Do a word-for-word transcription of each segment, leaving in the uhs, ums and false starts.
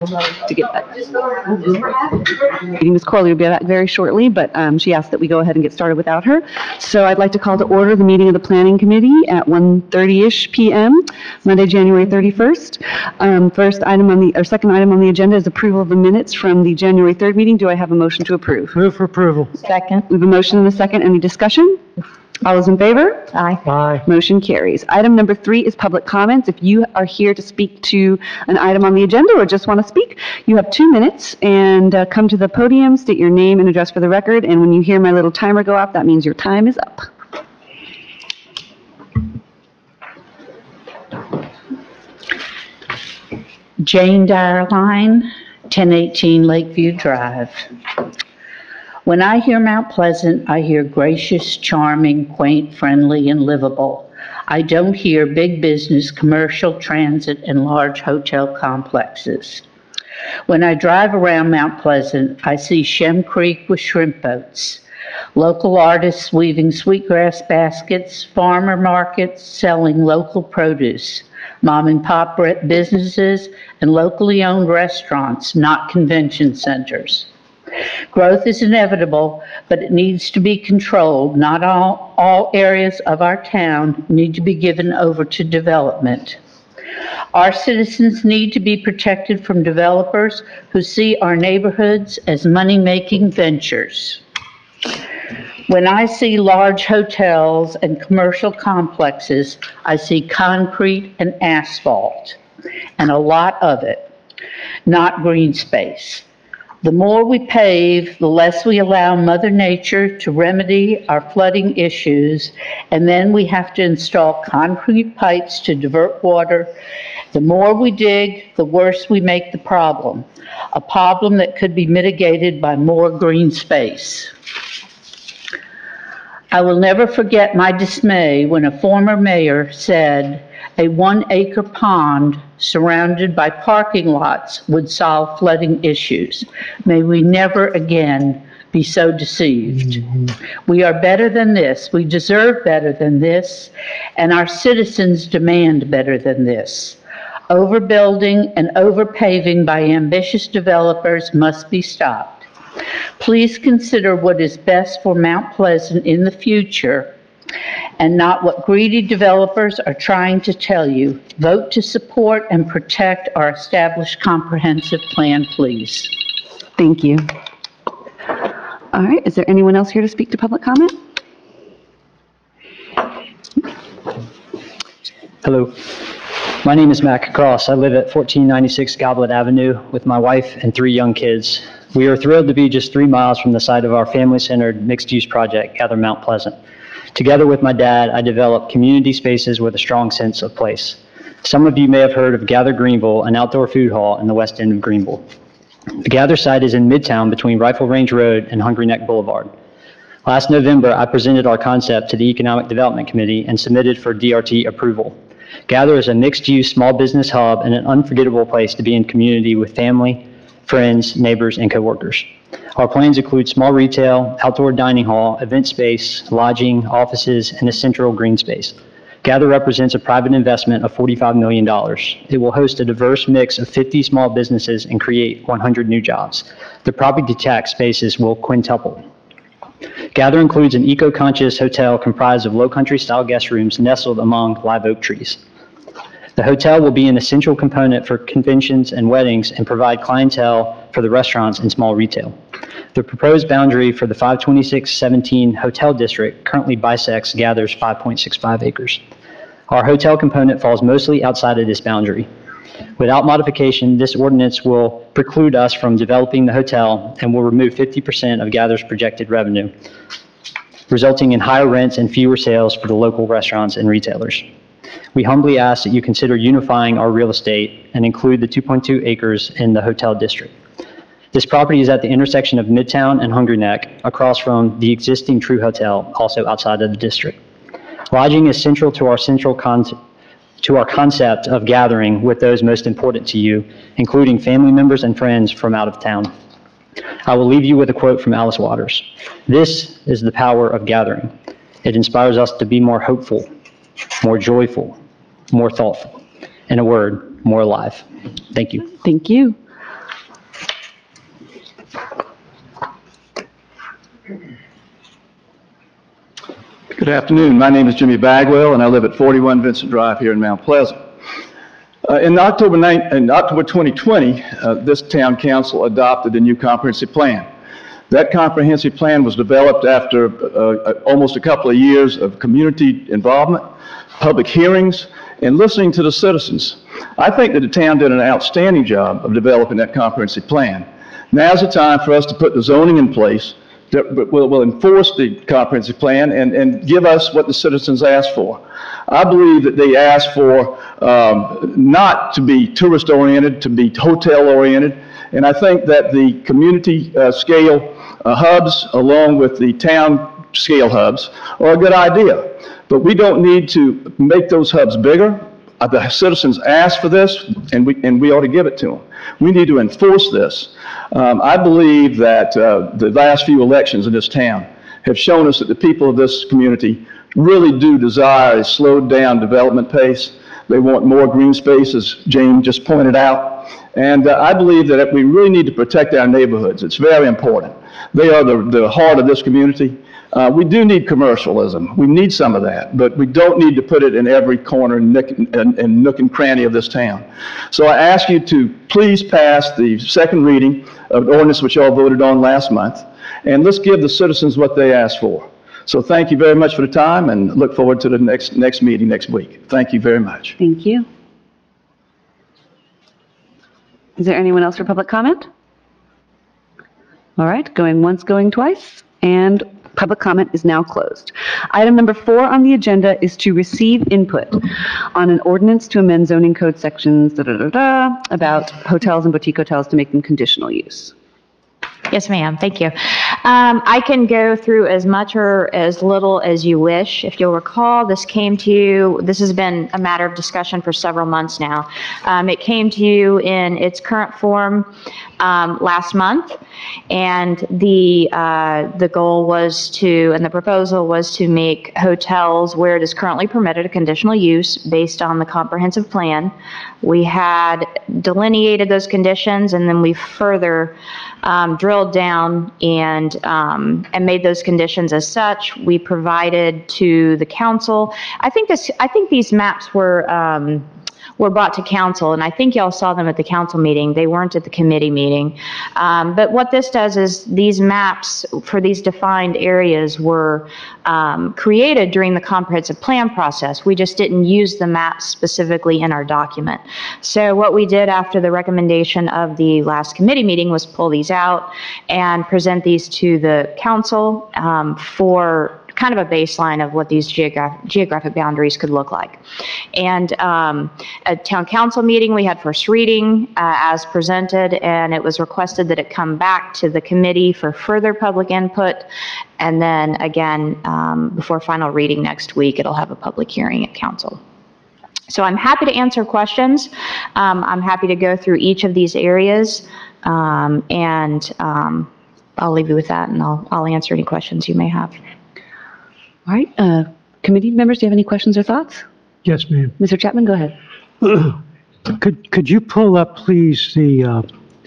to get that. Miz Corley will be back very shortly, but um, she asked that we go ahead and get started without her. So I'd like to call to order the meeting of the Planning Committee at one thirty-ish p m, Monday, January thirty-first. Um, First item on the, or second item on the agenda is approval of the minutes from the January third meeting. Do I have a motion to approve? Move for approval. Second. We have a motion and a second. Any discussion? All those in favor? Aye. Aye. Motion carries. Item number three is public comments. If you are here to speak to an item on the agenda or just want to speak, you have two minutes and uh, come to the podium, state your name and address for the record, and when you hear my little timer go off, that means your time is up. Jane Dyerline, ten eighteen Lakeview Drive. When I hear Mount Pleasant, I hear gracious, charming, quaint, friendly, and livable. I don't hear big business, commercial, transit, and large hotel complexes. When I drive around Mount Pleasant, I see Shem Creek with shrimp boats, local artists weaving sweetgrass baskets, farmer markets selling local produce, mom and pop businesses, and locally owned restaurants, not convention centers. Growth is inevitable, but it needs to be controlled. Not all, all areas of our town need to be given over to development. Our citizens need to be protected from developers who see our neighborhoods as money-making ventures. When I see large hotels and commercial complexes, I see concrete and asphalt, and a lot of it, not green space. The more we pave, the less we allow Mother Nature to remedy our flooding issues, and then we have to install concrete pipes to divert water. The more we dig, the worse we make the problem, a problem that could be mitigated by more green space. I will never forget my dismay when a former mayor said a one-acre pond surrounded by parking lots would solve flooding issues. May we never again be so deceived. Mm-hmm. We are better than this. We deserve better than this, and our citizens demand better than this. Overbuilding and overpaving by ambitious developers must be stopped. Please consider what is best for Mount Pleasant in the future and not what greedy developers are trying to tell you. Vote to support and protect our established comprehensive plan, please. Thank you. All right, is there anyone else here to speak to public comment? Hello, my name is Mac Cross. I live at fourteen ninety-six Goblet Avenue with my wife and three young kids. We are thrilled to be just three miles from the site of our family-centered mixed-use project, Gather Mount Pleasant. Together with my dad, I developed community spaces with a strong sense of place. Some of you may have heard of Gather Greenville, an outdoor food hall in the west end of Greenville. The Gather site is in Midtown between Rifle Range Road and Hungry Neck Boulevard. Last November, I presented our concept to the Economic Development Committee and submitted for D R T approval. Gather is a mixed-use small business hub and an unforgettable place to be in community with family, friends, neighbors, and coworkers. Our plans include small retail, outdoor dining hall, event space, lodging, offices, and a central green space. Gather represents a private investment of forty-five million dollars. It will host a diverse mix of fifty small businesses and create one hundred new jobs. The property tax spaces will quintuple. Gather includes an eco-conscious hotel comprised of low-country style guest rooms nestled among live oak trees. The hotel will be an essential component for conventions and weddings and provide clientele for the restaurants and small retail. The proposed boundary for the five twenty-six seventeen hotel district currently bisects Gather's five point six five acres. Our hotel component falls mostly outside of this boundary. Without modification, this ordinance will preclude us from developing the hotel and will remove fifty percent of Gather's projected revenue, resulting in higher rents and fewer sales for the local restaurants and retailers. We humbly ask that you consider unifying our real estate and include the two point two acres in the hotel district. This property is at the intersection of Midtown and Hungry Neck, across from the existing True Hotel, also outside of the district. Lodging is central to our central con to our concept of gathering with those most important to you, including family members and friends from out of town. I will leave you with a quote from Alice Waters. This is the power of gathering. It inspires us to be more hopeful, more joyful, more thoughtful. In a word, more alive. Thank you. Thank you. Good afternoon. My name is Jimmy Bagwell, and I live at forty-one Vincent Drive here in Mount Pleasant. Uh, in October ninth, in October twenty twenty, uh, this town council adopted a new comprehensive plan. That comprehensive plan was developed after uh, almost a couple of years of community involvement, public hearings, and listening to the citizens. I think that the town did an outstanding job of developing that comprehensive plan. Now's the time for us to put the zoning in place that will, will enforce the comprehensive plan and, and give us what the citizens asked for. I believe that they asked for um, not to be tourist-oriented, to be hotel-oriented, and I think that the community uh, scale uh, hubs, along with the town scale hubs, are a good idea. But we don't need to make those hubs bigger. Uh, the citizens asked for this, and we, and we ought to give it to them. We need to enforce this. Um, I believe that uh, the last few elections in this town have shown us that the people of this community really do desire a slowed down development pace. They want more green space, as Jane just pointed out. And uh, I believe that we really need to protect our neighborhoods. It's very important. They are the, the heart of this community. Uh, we do need commercialism. We need some of that, but we don't need to put it in every corner and nook and, and, nook and cranny of this town. So I ask you to please pass the second reading of the ordinance which you all voted on last month, and let's give the citizens what they asked for. So thank you very much for the time, and look forward to the next, next meeting next week. Thank you very much. Thank you. Is there anyone else for public comment? All right, going once, going twice, and public comment is now closed. Item number four on the agenda is to receive input on an ordinance to amend zoning code sections da, da, da, da, about hotels and boutique hotels to make them conditional use. Yes, ma'am. Thank you. Um, I can go through as much or as little as you wish. If you'll recall, this came to you, this has been a matter of discussion for several months now. Um, it came to you in its current form um, last month, and the uh, the goal was to, and the proposal was to make hotels where it is currently permitted a conditional use based on the comprehensive plan. We had delineated those conditions, and then we further um, drilled down and um, and made those conditions as such. We provided to the council. I think this. I think these maps were. Um, were brought to council, and I think y'all saw them at the council meeting. They weren't at the committee meeting. Um, but what this does is these maps for these defined areas were um, created during the comprehensive plan process. We just didn't use the maps specifically in our document. So what we did after the recommendation of the last committee meeting was pull these out and present these to the council um, for kind of a baseline of what these geographic, geographic boundaries could look like. And um, at town council meeting, we had first reading uh, as presented, and it was requested that it come back to the committee for further public input. And then again, um, before final reading next week, it'll have a public hearing at council. So I'm happy to answer questions. Um, I'm happy to go through each of these areas, um, and um, I'll leave you with that, and I'll, I'll answer any questions you may have. All right, uh, committee members, do you have any questions or thoughts? Yes, ma'am. Mister Chapman, go ahead. Could could you pull up, please, the uh,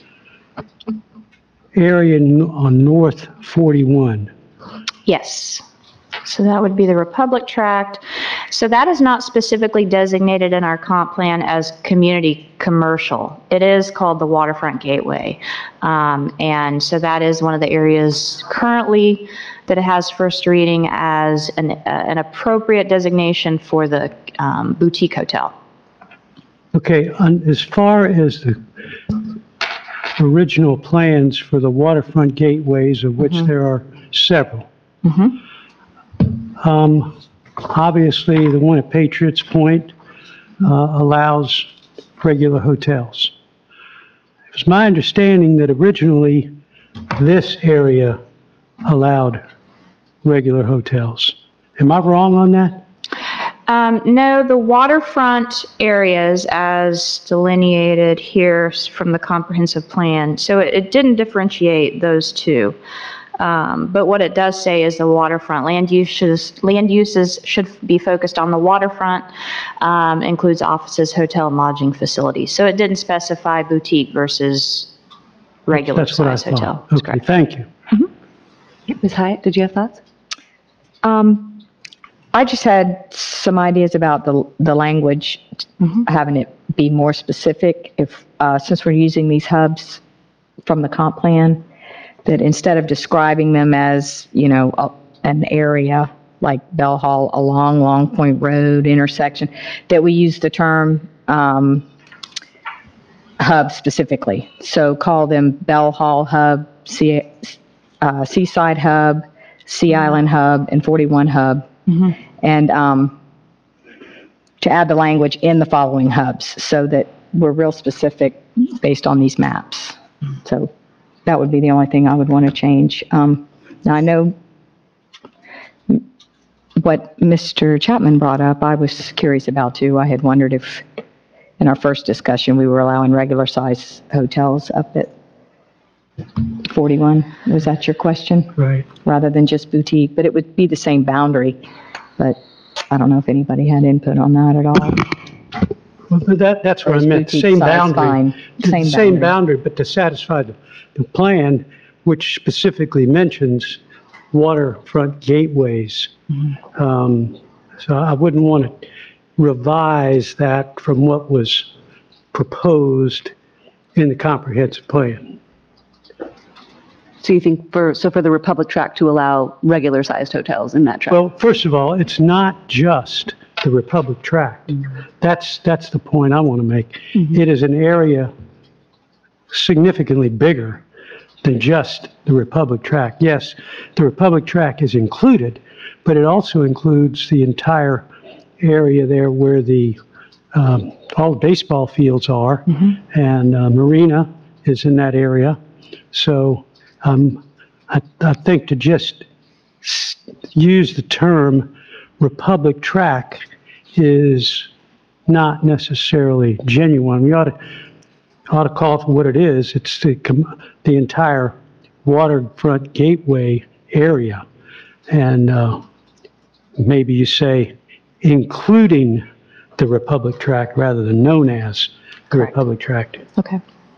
area n- on North forty-one? Yes. So that would be the Republic Tract. So that is not specifically designated in our comp plan as community commercial. It is called the Waterfront Gateway. Um, and so that is one of the areas currently that it has first reading as an, uh, an appropriate designation for the um, boutique hotel. Okay, on, as far as the original plans for the waterfront gateways, of which Mhm. there are several, Mm-hmm. um, obviously the one at Patriots Point uh, allows regular hotels. It was my understanding that originally this area allowed regular hotels. Am I wrong on that? Um, no, the waterfront areas as delineated here from the comprehensive plan, so it, it didn't differentiate those two. Um, but what it does say is the waterfront land uses, land uses should be focused on the waterfront, um, includes offices, hotel, and lodging facilities. So it didn't specify boutique versus regular That's what I size hotel. thought. That's Okay, correct. thank you. Miz Hyatt, did you have thoughts? Um, I just had some ideas about the, the language, having it be more specific. If, uh, since we're using these hubs from the comp plan, that instead of describing them as, you know, a, an area like Bell Hall along Long Point Road intersection, that we use the term, um, hub specifically. So call them Bell Hall Hub, Sea, uh, Seaside Hub, Sea Island Hub, and forty-one Hub. And um, to add the language in the following hubs so that we're real specific based on these maps. So that would be the only thing I would want to change. Um, now I know what Mister Chapman brought up, I was curious about too. I had wondered if in our first discussion we were allowing regular size hotels up at forty-one. Was that your question? Right. Rather than just boutique, but it would be the same boundary. But I don't know if anybody had input on that at all. Well, but that, that's what I Or is meant, boutique same size boundary. fine? The Same Same boundary. boundary, but to satisfy the, the plan, which specifically mentions waterfront gateways. Mm-hmm. Um, So I wouldn't want to revise that from what was proposed in the comprehensive plan. So you think for, so for the Republic tract to allow regular-sized hotels in that tract? Well, first of all, it's not just the Republic tract. That's, that's the point I want to make. It is an area significantly bigger than just the Republic tract. Yes, the Republic tract is included, but it also includes the entire area there where the, um, all the baseball fields are, and uh, Marina is in that area. So um, I, I think to just s- use the term Republic tract is not necessarily genuine. We ought to, ought to call it for what it is. It's the, com- the entire waterfront gateway area. And uh, maybe you say including the Republic tract rather than known as the Republic tract. Okay.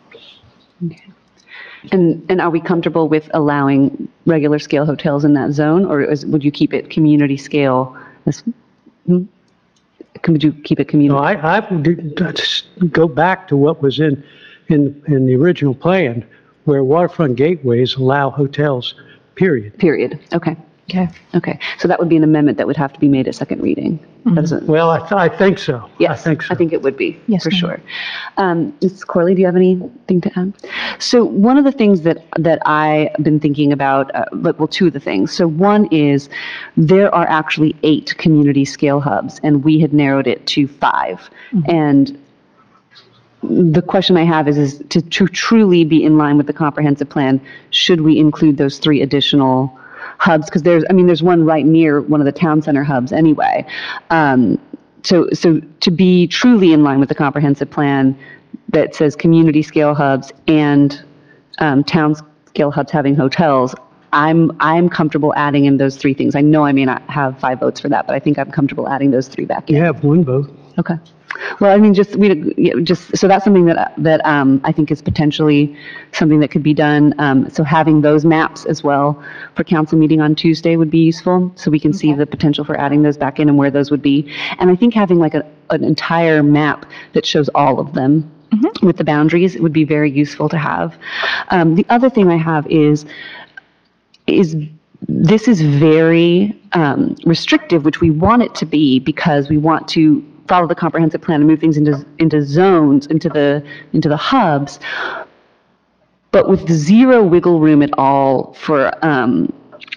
And, and are we comfortable with allowing regular scale hotels in that zone, or is, would you keep it community scale? as- hmm? Could you keep it No, community? I, I would just go back to what was in, in, in the original plan, where waterfront gateways allow hotels, period. Period. Okay. Okay. Okay. So that would be an amendment that would have to be made at second reading. That doesn't- Well, I, th- I think so. I Yes, think so. I think it would be, Yes, for ma'am. sure. Um, Miz Corley, do you have anything to add? So one of the things that, that I've been thinking about, uh, but, well, two of the things. So one is, there are actually eight community scale hubs, and we had narrowed it to five. And the question I have is, is to, to truly be in line with the comprehensive plan, should we include those three additional hubs? Because there's, I mean, there's one right near one of the town center hubs anyway. Um, so, so to be truly in line with the comprehensive plan that says community scale hubs and um, town scale hubs having hotels, I'm, I'm comfortable adding in those three things. I know I may not have five votes for that, but I think I'm comfortable adding those three back in. You have one vote. Okay. Well, I mean, just, we, yeah, just, so that's something that, that um, I think is potentially something that could be done. Um, So having those maps as well for council meeting on Tuesday would be useful, so we can see the potential for adding those back in and where those would be. And I think having like a, an entire map that shows all of them with the boundaries would be very useful to have. Um, The other thing I have is, is this is very um, restrictive, which we want it to be, because we want to follow the comprehensive plan and move things into, into zones, into the, into the hubs, but with zero wiggle room at all for, um,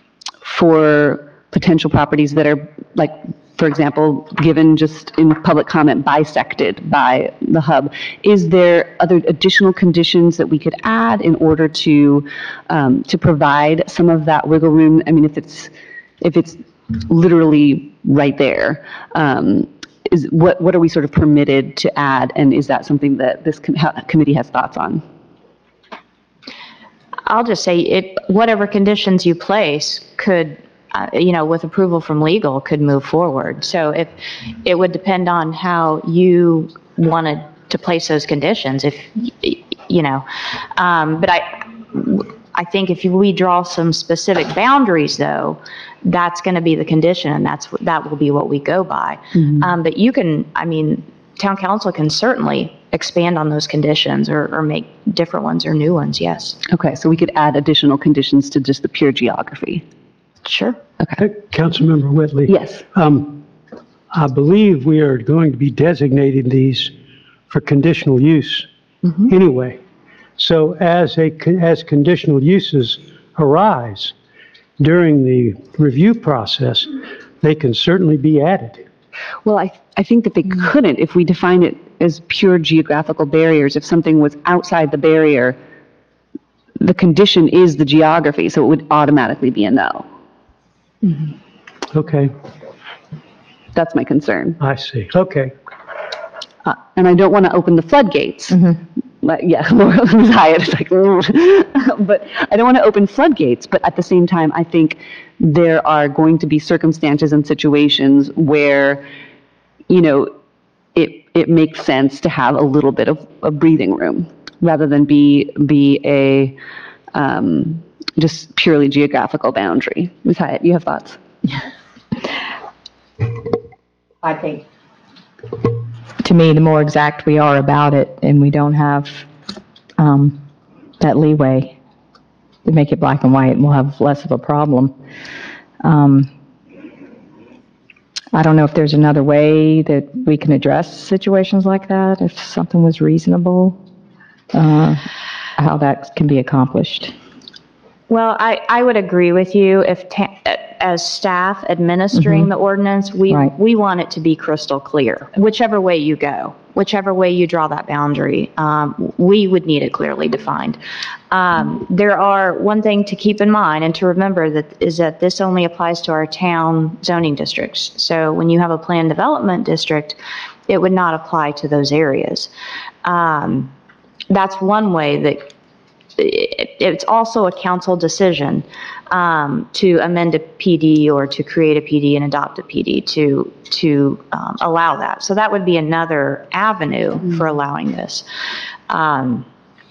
for potential properties that are, like, for example, given just in public comment, bisected by the hub. Is there other additional conditions that we could add in order to, um, to provide some of that wiggle room? I mean, if it's, if it's literally right there, um, is, what, what are we sort of permitted to add? And is that something that this com- ha- committee has thoughts on? I'll just say it, whatever conditions you place could, uh, you know, with approval from legal, could move forward. So if, it would depend on how you wanted to place those conditions, if, y- you know, um, but I, I think if we draw some specific boundaries, though, that's going to be the condition, and that's, that will be what we go by. Um, But you can, I mean, town council can certainly expand on those conditions or, or make different ones or new ones, yes. Okay, so we could add additional conditions to just the pure geography. Sure. Hey, Councilmember Whitley. Yes. Um, I believe we are going to be designating these for conditional use anyway. So as a, con- as conditional uses arise during the review process, they can certainly be added. Well, I, I think that they couldn't if we define it as pure geographical barriers. If something was outside the barrier, the condition is the geography, so it would automatically be a no. Okay, That's my concern. I see. Okay. Uh, And I don't want to open the floodgates. But, yeah, Laura Ms. Hyatt is like, "Ugh." But I don't want to open floodgates, but at the same time, I think there are going to be circumstances and situations where, you know, it, it makes sense to have a little bit of, of breathing room rather than be, be a, um, just purely geographical boundary. Miz Hyatt, you have thoughts? I think, to me, the more exact we are about it and we don't have um, that leeway to make it black and white, we'll have less of a problem. Um, I don't know if there's another way that we can address situations like that, if something was reasonable, uh, how that can be accomplished. Well, I, I would agree with you. If, ta- as staff administering the ordinance, we, Right. we want it to be crystal clear, whichever way you go, whichever way you draw that boundary, um, we would need it clearly defined. Um, There are, one thing to keep in mind and to remember that is that this only applies to our town zoning districts. So when you have a planned development district, it would not apply to those areas. Um, That's one way that it- it's also a council decision um, to amend a P D or to create a P D and adopt a P D to, to um, allow that. So that would be another avenue for allowing this. Um,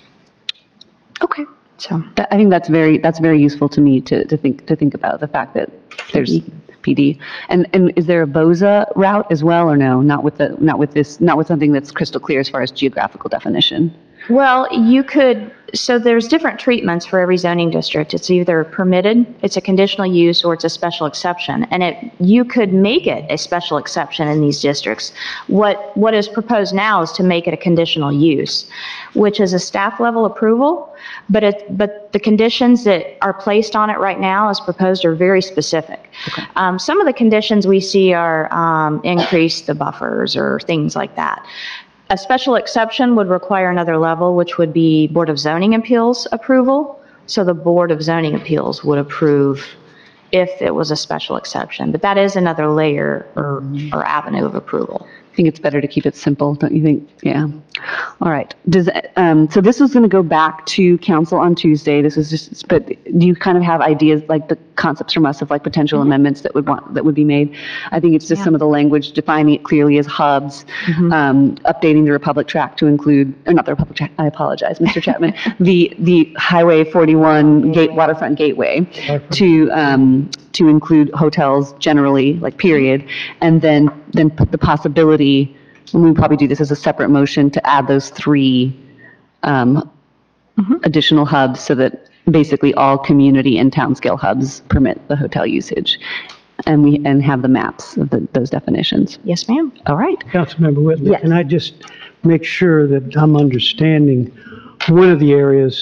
Okay. So, That- I think that's very, that's very useful to me to, to think, to think about the fact that there's P D. And, and is there a BOZA route as well, or no? Not with the, not with this, not with something that's crystal clear as far as geographical definition? well, you could, so there's different treatments for every zoning district. It's either permitted, it's a conditional use, or it's a special exception. And it, you could make it a special exception in these districts. What, what is proposed now is to make it a conditional use, which is a staff level approval, but it, but the conditions that are placed on it right now as proposed are very specific. Um, some of the conditions we see are, um, increase the buffers or things like that. A special exception would require another level, which would be Board of Zoning Appeals approval. So the Board of Zoning Appeals would approve if it was a special exception. But that is another layer or, or avenue of approval. I think it's better to keep it simple, don't you think? Yeah. All right. Does, um, so this is going to go back to council on Tuesday. This is just, but do you kind of have ideas, like the concepts from us of like potential amendments that would want, that would be made? I think it's just Yeah. some of the language, defining it clearly as hubs, um, updating the Republic tract to include, or not the Republic tract, I apologize, Mister Chapman, the, the Highway forty-one gate, waterfront gateway to, um, to include hotels generally, like period, and then, then put the possibility, and we probably do this as a separate motion, to add those three um, additional hubs so that basically all community and town scale hubs permit the hotel usage. And we, and have the maps of the, those definitions. Yes, ma'am. All right. Councilmember Whitley, Yes. can I just make sure that I'm understanding? One of the areas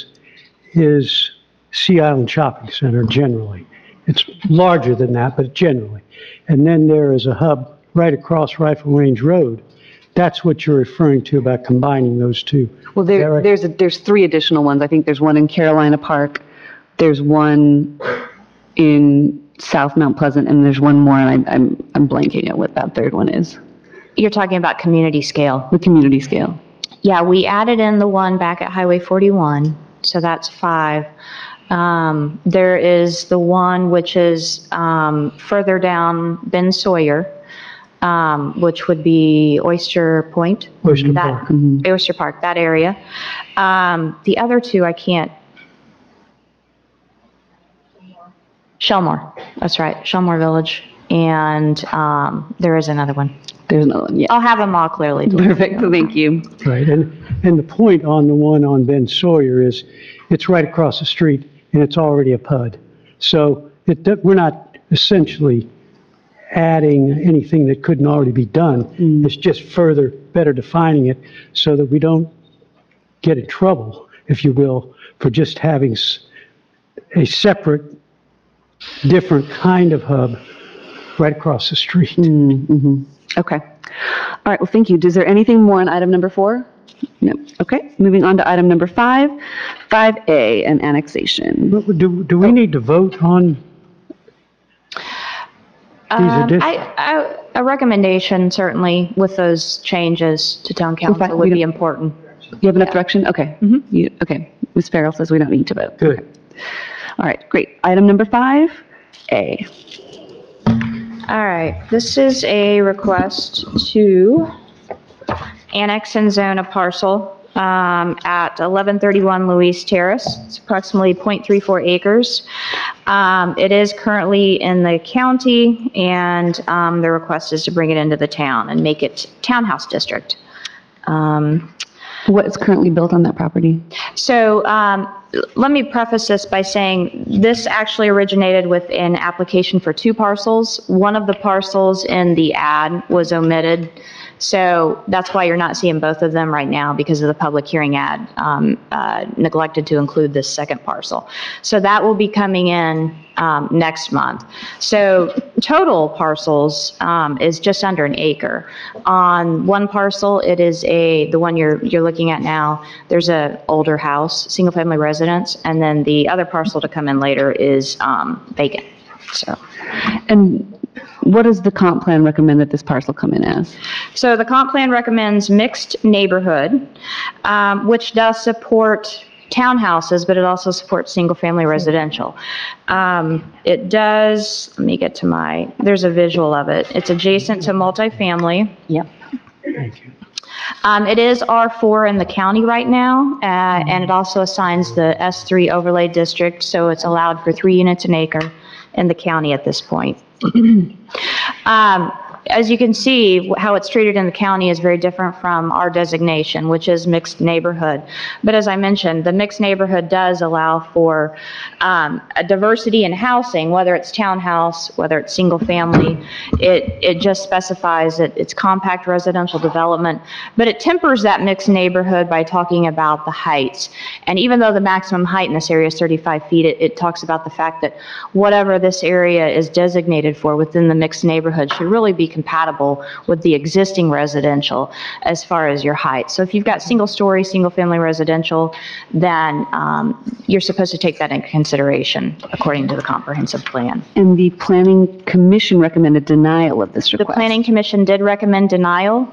is Sea Island Shopping Center generally. It's larger than that, but generally. And then there is a hub right across Rifle Range Road. That's what you're referring to about combining those two. Well, Is that there, right? there's, a- there's three additional ones. I think there's one in Carolina Park, there's one in South Mount Pleasant, and there's one more, and I'm, I'm, I'm blanking at what that third one is, You're talking about community scale. the community scale. Yeah, we added in the one back at Highway forty-one, so that's five. Um, There is the one which is um, further down Ben Sawyer, um, which would be Oyster Point. Oyster That- Park. Oyster Park, that area. Um, The other two, I can't, Shelmore, that's right, Shelmore Village, and um, there is another one. There's another one, yeah. I'll have them all clearly delineated. Perfect, thank you. Right, and, and the point on the one on Ben Sawyer is, it's right across the street, and it's already a P U D. So it, do- we're not essentially adding anything that couldn't already be done. It's just further, better defining it so that we don't get in trouble, if you will, for just having s- a separate, different kind of hub right across the street. Okay. All right, well, thank you. Is there anything more on item number four? No. Okay, moving on to item number five, five A, and annexation. But Do, do we need to vote on these Um, additions? I, I, a recommendation certainly with those changes to town fine. council We would be don't- important. You have enough direction? Okay. You, okay. Miz Farrell says we don't need to vote. Good. All right, great. Item number five, A. All right, this is a request to annex and zone a parcel um, at eleven thirty-one Louise Terrace. It's approximately point three four acres. Um, It is currently in the county, and um, the request is to bring it into the town and make it townhouse district. Um, What is currently built on that property? So um, let me preface this by saying this actually originated with an application for two parcels. One of the parcels in the ad was omitted, so that's why you're not seeing both of them right now, because of the public hearing ad um, uh, neglected to include this second parcel. So that will be coming in um, next month. So total parcels um, is just under an acre. On one parcel, it is a, the one you're, you're looking at now, there's a older house, single-family residence, and then the other parcel to come in later is um, vacant, so. And what does the comp plan recommend that this parcel come in as? So the comp plan recommends mixed neighborhood, um, which does support townhouses, but it also supports single-family residential. Um, It does, let me get to my, there's a visual of it. It's adjacent to multifamily. Yep. Thank you. Um, It is R four in the county right now, uh, and it also assigns the S three overlay district, so it's allowed for three units an acre in the county at this point. Um, As you can see, how it's treated in the county is very different from our designation, which is mixed neighborhood. But as I mentioned, the mixed neighborhood does allow for um, a diversity in housing, whether it's townhouse, whether it's single family. It, it just specifies that it's compact residential development, but it tempers that mixed neighborhood by talking about the heights. And even though the maximum height in this area is thirty-five feet, it, it talks about the fact that whatever this area is designated for within the mixed neighborhood should really be compatible with the existing residential as far as your height. So if you've got single-story, single-family residential, then um, you're supposed to take that into consideration according to the comprehensive plan. And the planning commission recommended denial of this The request. planning commission did recommend denial.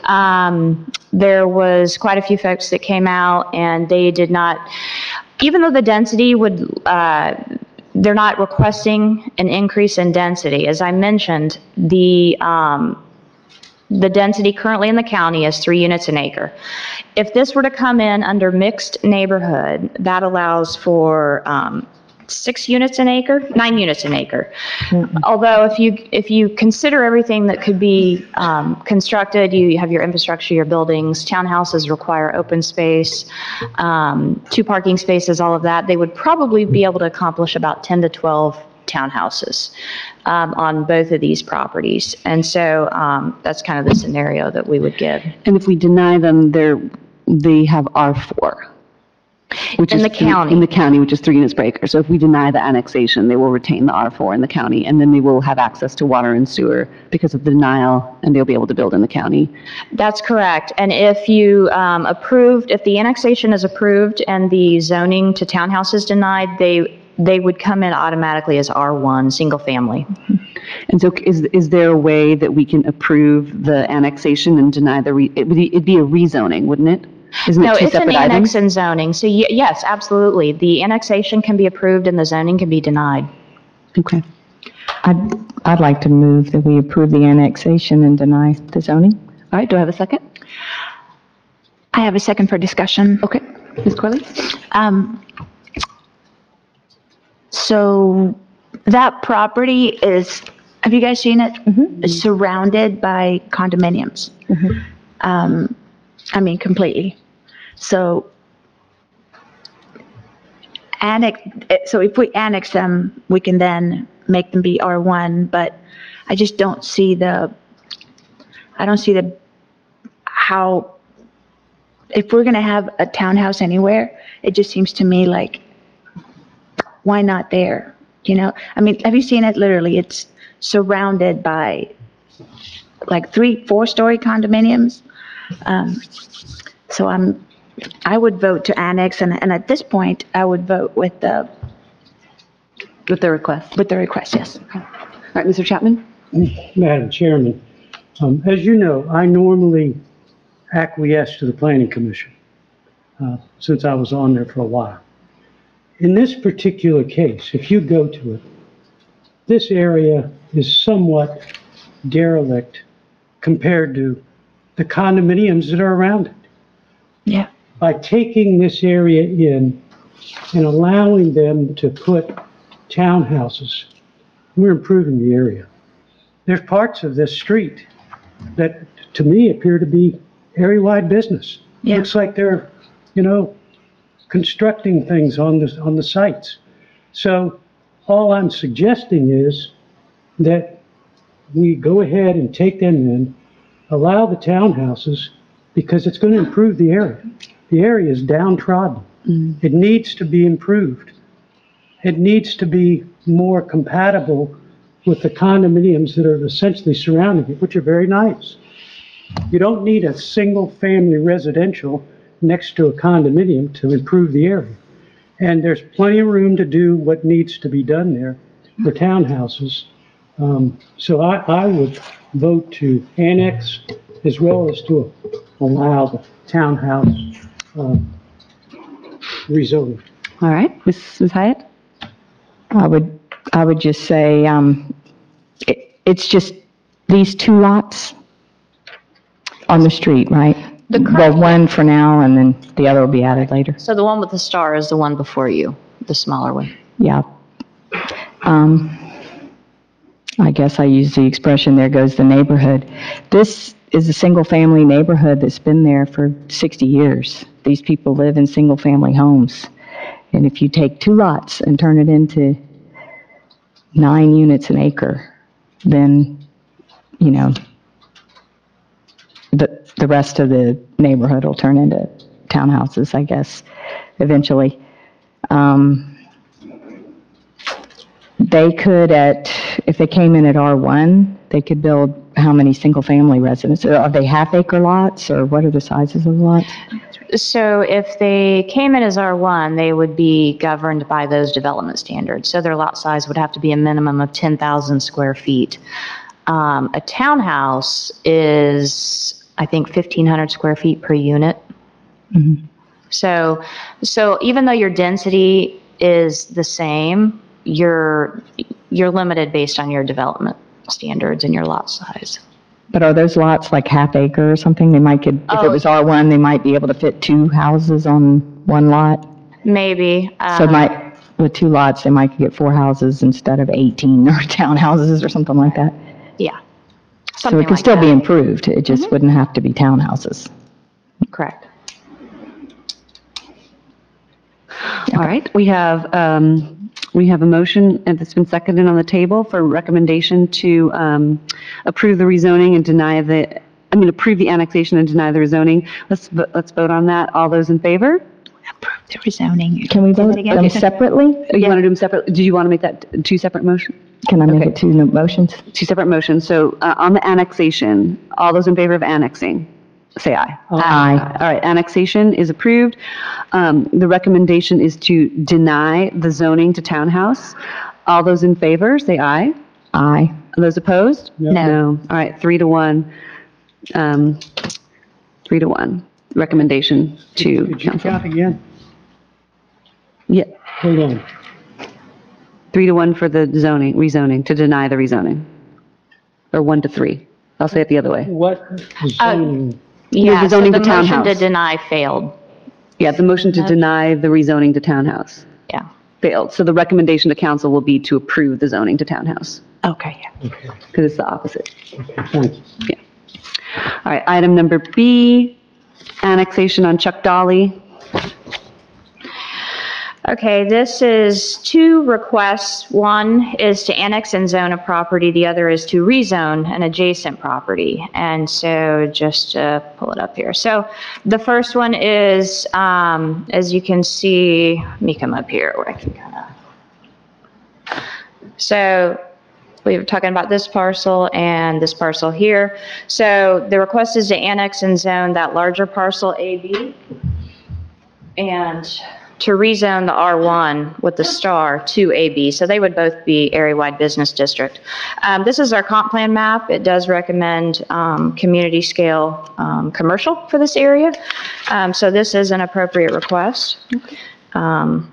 Um, There was quite a few folks that came out, and they did not, even though the density would, uh, they're not requesting an increase in density. As I mentioned, the, um, the density currently in the county is three units an acre. If this were to come in under mixed neighborhood, that allows for um, six units an acre, nine units an acre. Although if you, if you consider everything that could be um, constructed, you have your infrastructure, your buildings, townhouses require open space, um, two parking spaces, all of that, they would probably be able to accomplish about ten to twelve townhouses um, on both of these properties. And so um, that's kind of the scenario that we would give. And if we deny them, they're, they have R four. Which In is the three- county. In the county, which is three units per acre. So if we deny the annexation, they will retain the R four in the county, and then they will have access to water and sewer because of the denial, and they'll be able to build in the county. That's correct. And if you um, approved, if the annexation is approved and the zoning to townhouses denied, they, they would come in automatically as R one, single family. And so is, is there a way that we can approve the annexation and deny the, re- it would be- it'd be a rezoning, wouldn't it? Isn't No, it two it's an separate annex items? and zoning. So ye- yes, absolutely. The annexation can be approved and the zoning can be denied. Okay. I'd, I'd like to move that we approve the annexation and deny the zoning. All right, do I have a second? I have a second for discussion. Okay. Miz Corley? Um, So that property is, have you guys seen it? It's surrounded by condominiums. Um, I mean, completely. So annex, so if we annex them, we can then make them be R one, but I just don't see the, I don't see the, how, if we're gonna have a townhouse anywhere, it just seems to me like, why not there? You know, I mean, have you seen it? Literally, it's surrounded by like three, four-story condominiums. Um, so I'm, I would vote to annex, and, and at this point, I would vote with the, With the request. with the request, yes. All right, Mister Chapman? Madam Chairman, um, as you know, I normally acquiesce to the Planning Commission, uh, since I was on there for a while. In this particular case, if you go to it, this area is somewhat derelict compared to the condominiums that are around it. Yeah. By taking this area in and allowing them to put townhouses, we're improving the area. There's parts of this street that, to me, appear to be area-wide business. Yeah. Looks like they're, you know, constructing things on the, on the sites. So all I'm suggesting is that we go ahead and take them in, allow the townhouses, because it's going to improve the area. The area is downtrodden. It needs to be improved. It needs to be more compatible with the condominiums that are essentially surrounding it, which are very nice. You don't need a single-family residential next to a condominium to improve the area. And there's plenty of room to do what needs to be done there for townhouses. Um, so I, I would vote to annex as well as to allow the townhouse uh, rezoning. All right, Miz Miz Hyatt? I would, I would just say, um, it, it's just these two lots on the street, right? The Well, current- one for now, and then the other will be added later. So the one with the star is the one before you, the smaller one. Yeah. Um, I guess I use the expression, there goes the neighborhood. This is a single-family neighborhood that's been there for sixty years. These people live in single-family homes. And if you take two lots and turn it into nine units an acre, then, you know, the, the rest of the neighborhood will turn into townhouses, I guess, eventually. Um, They could at, if they came in at R one, they could build how many single-family residences? Are they half-acre lots, or what are the sizes of the lots? So if they came in as R one, they would be governed by those development standards. So their lot size would have to be a minimum of ten thousand square feet. Um, a townhouse is, I think, fifteen hundred square feet per unit. So, so even though your density is the same, you're, you're limited based on your development standards and your lot size. But are those lots like half-acre or something? They might could, if it Oh. was R one, they might be able to fit two houses on one lot? Maybe. So um, might, with two lots, they might get four houses instead of eighteen or townhouses or something like that? Yeah. So Something it could like still be that. improved, it just wouldn't have to be townhouses. Correct. All right, we have, um, we have a motion and that's been seconded on the table for recommendation to um, approve the rezoning and deny the, I mean, approve the annexation and deny the rezoning. Let's, vo- let's vote on that. All those in favor? Approve the rezoning. Can we vote that again? them separately? Oh, you want to do them separate? Do you want to make that t- two separate motions? Can I make Okay. it two no- motions? Two separate motions. So uh, on the annexation, all those in favor of annexing, say aye. Aye. All right, annexation is approved. Um, The recommendation is to deny the zoning to townhouse. All those in favor, say aye. Aye. Those opposed? No. All right, three to one. Um, Three to one. Recommendation to Could you council. count again? Yeah, Hold on. three to one for the zoning, rezoning, to deny the rezoning. Or one to three. I'll say it the other way. What zoning? Yeah, the so zoning the to motion to townhouse. deny failed. Yeah, the motion to deny the rezoning to townhouse. Yeah. failed. So the recommendation to council will be to approve the zoning to townhouse, Okay, yeah. because it's the opposite. Thank you. All right, item number B, annexation on Chuck Dolly. Okay, this is two requests. One is to annex and zone a property, the other is to rezone an adjacent property. And so just to pull it up here. So the first one is, um, as you can see, let me come up here where I can kind of. So we were talking about this parcel and this parcel here. So the request is to annex and zone that larger parcel A B and to rezone the R one with the star to A B. So they would both be area-wide business district. Um, this is our comp plan map. It does recommend um, community scale um, commercial for this area. Um, so this is an appropriate request. Um,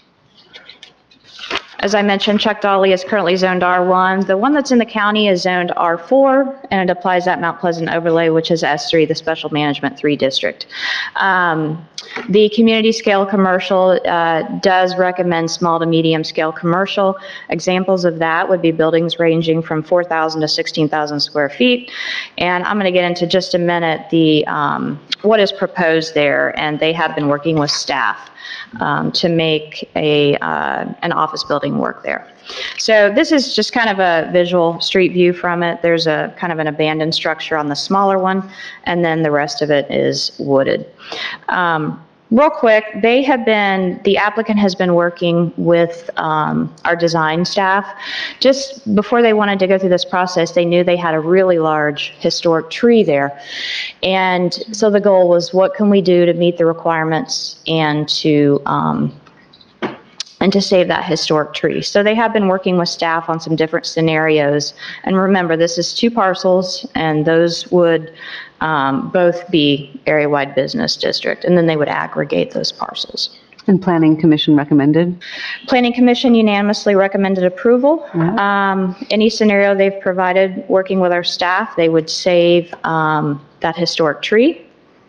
As I mentioned, Chuck Dolly is currently zoned R one. The one that's in the county is zoned R four, and it applies that Mount Pleasant overlay, which is S three, the Special Management three district. Um, the community scale commercial uh, does recommend small to medium scale commercial. Examples of that would be buildings ranging from four thousand to sixteen thousand square feet. And I'm going to get into just a minute the um, what is proposed there, and they have been working with staff Um, to make a uh, an office building work there. So this is just kind of a visual street view from it. There's a kind of an abandoned structure on the smaller one, and then the rest of it is wooded. Um, Real quick, they have been, the applicant has been working with um, our design staff. Just before they wanted to go through this process, they knew they had a really large historic tree there. And so the goal was, what can we do to meet the requirements and to um, and to save that historic tree. So they have been working with staff on some different scenarios. And remember, this is two parcels, and those would um, both be area-wide business district, and then they would aggregate those parcels. And Planning Commission recommended? Planning Commission unanimously recommended approval. Um, any scenario they've provided, working with our staff, they would save um, that historic tree.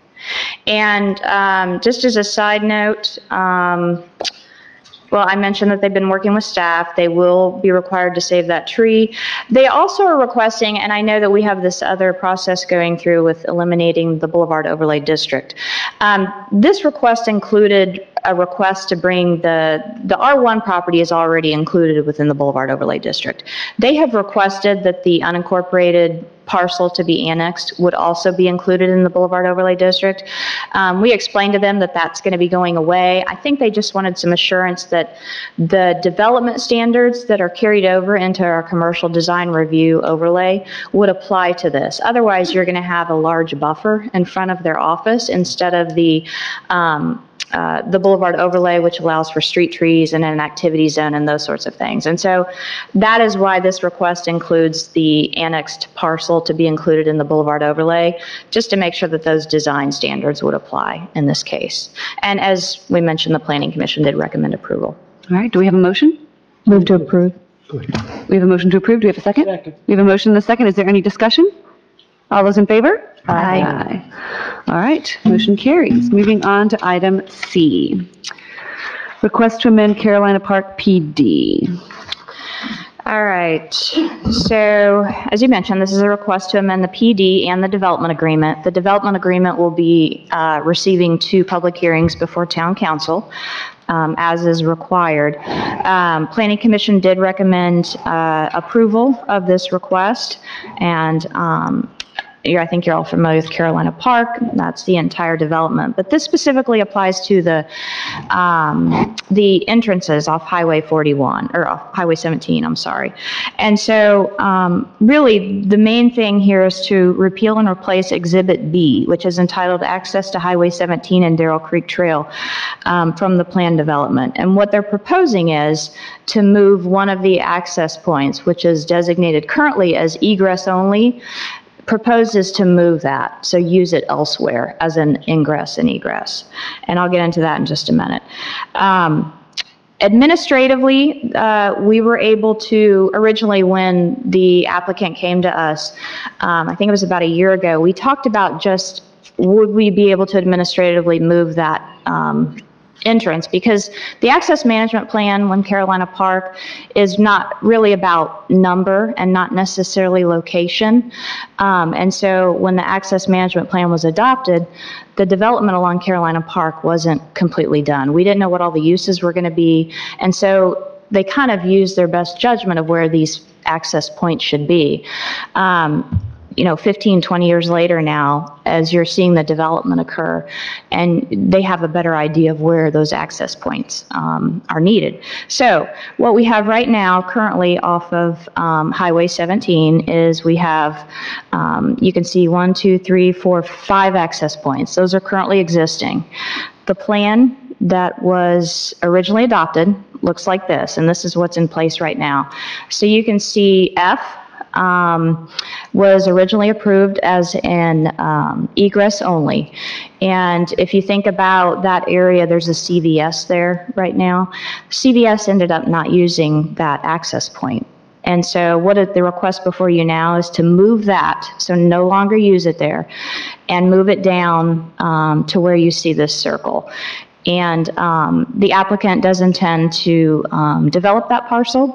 And um, just as a side note, um, well, I mentioned that they've been working with staff. They will be required to save that tree. They also are requesting, and I know that we have this other process going through with eliminating the Boulevard Overlay District. Um, this request included a request to bring the, the R one property is already included within the Boulevard Overlay District. They have requested that the unincorporated parcel to be annexed would also be included in the Boulevard Overlay District. Um, we explained to them that that's going to be going away. I think they just wanted some assurance that the development standards that are carried over into our commercial design review overlay would apply to this. Otherwise, you're going to have a large buffer in front of their office instead of the um, Uh, the Boulevard Overlay, which allows for street trees and an activity zone and those sorts of things. And so that is why this request includes the annexed parcel to be included in the Boulevard Overlay, just to make sure that those design standards would apply in this case. And as we mentioned, the Planning Commission did recommend approval. All right, do we have a motion? Move to approve. We have a motion to approve. Do we have a second? Second. We have a motion and a second. Is there any discussion? All those in favor? Aye. Aye. All right, motion carries. Moving on to item C. Request to amend Carolina Park P D. All right, so as you mentioned, this is a request to amend the P D and the development agreement. The development agreement will be uh, receiving two public hearings before Town Council, um, as is required. Um, Planning Commission did recommend uh, approval of this request, and um, I think you're all familiar with Carolina Park. That's the entire development. But this specifically applies to the um, the entrances off Highway forty-one, or off Highway seventeen, I'm sorry. And so um, really, the main thing here is to repeal and replace Exhibit B, which is entitled Access to Highway seventeen and Darrell Creek Trail um, from the planned development. And what they're proposing is to move one of the access points, which is designated currently as egress only, proposes to move that, so use it elsewhere as an ingress and egress. And I'll get into that in just a minute. Um, administratively, uh, we were able to, originally when the applicant came to us, um, I think it was about a year ago, we talked about just, would we be able to administratively move that um, entrance, because the access management plan, when Carolina Park, is not really about number and not necessarily location. Um, and so when the access management plan was adopted, the development along Carolina Park wasn't completely done. We didn't know what all the uses were going to be. And so they kind of used their best judgment of where these access points should be. Um, you know, fifteen, twenty years later now, as you're seeing the development occur, and they have a better idea of where those access points um, are needed. So what we have right now currently off of um, Highway seventeen is we have, um, you can see one, two, three, four, five access points. Those are currently existing. The plan that was originally adopted looks like this, and this is what's in place right now. So you can see F um, was originally approved as an um, egress only. And if you think about that area, there's a C V S there right now. C V S ended up not using that access point. And so what it- the request before you now is to move that, so no longer use it there, and move it down um, to where you see this circle. And um, the applicant does intend to um, develop that parcel.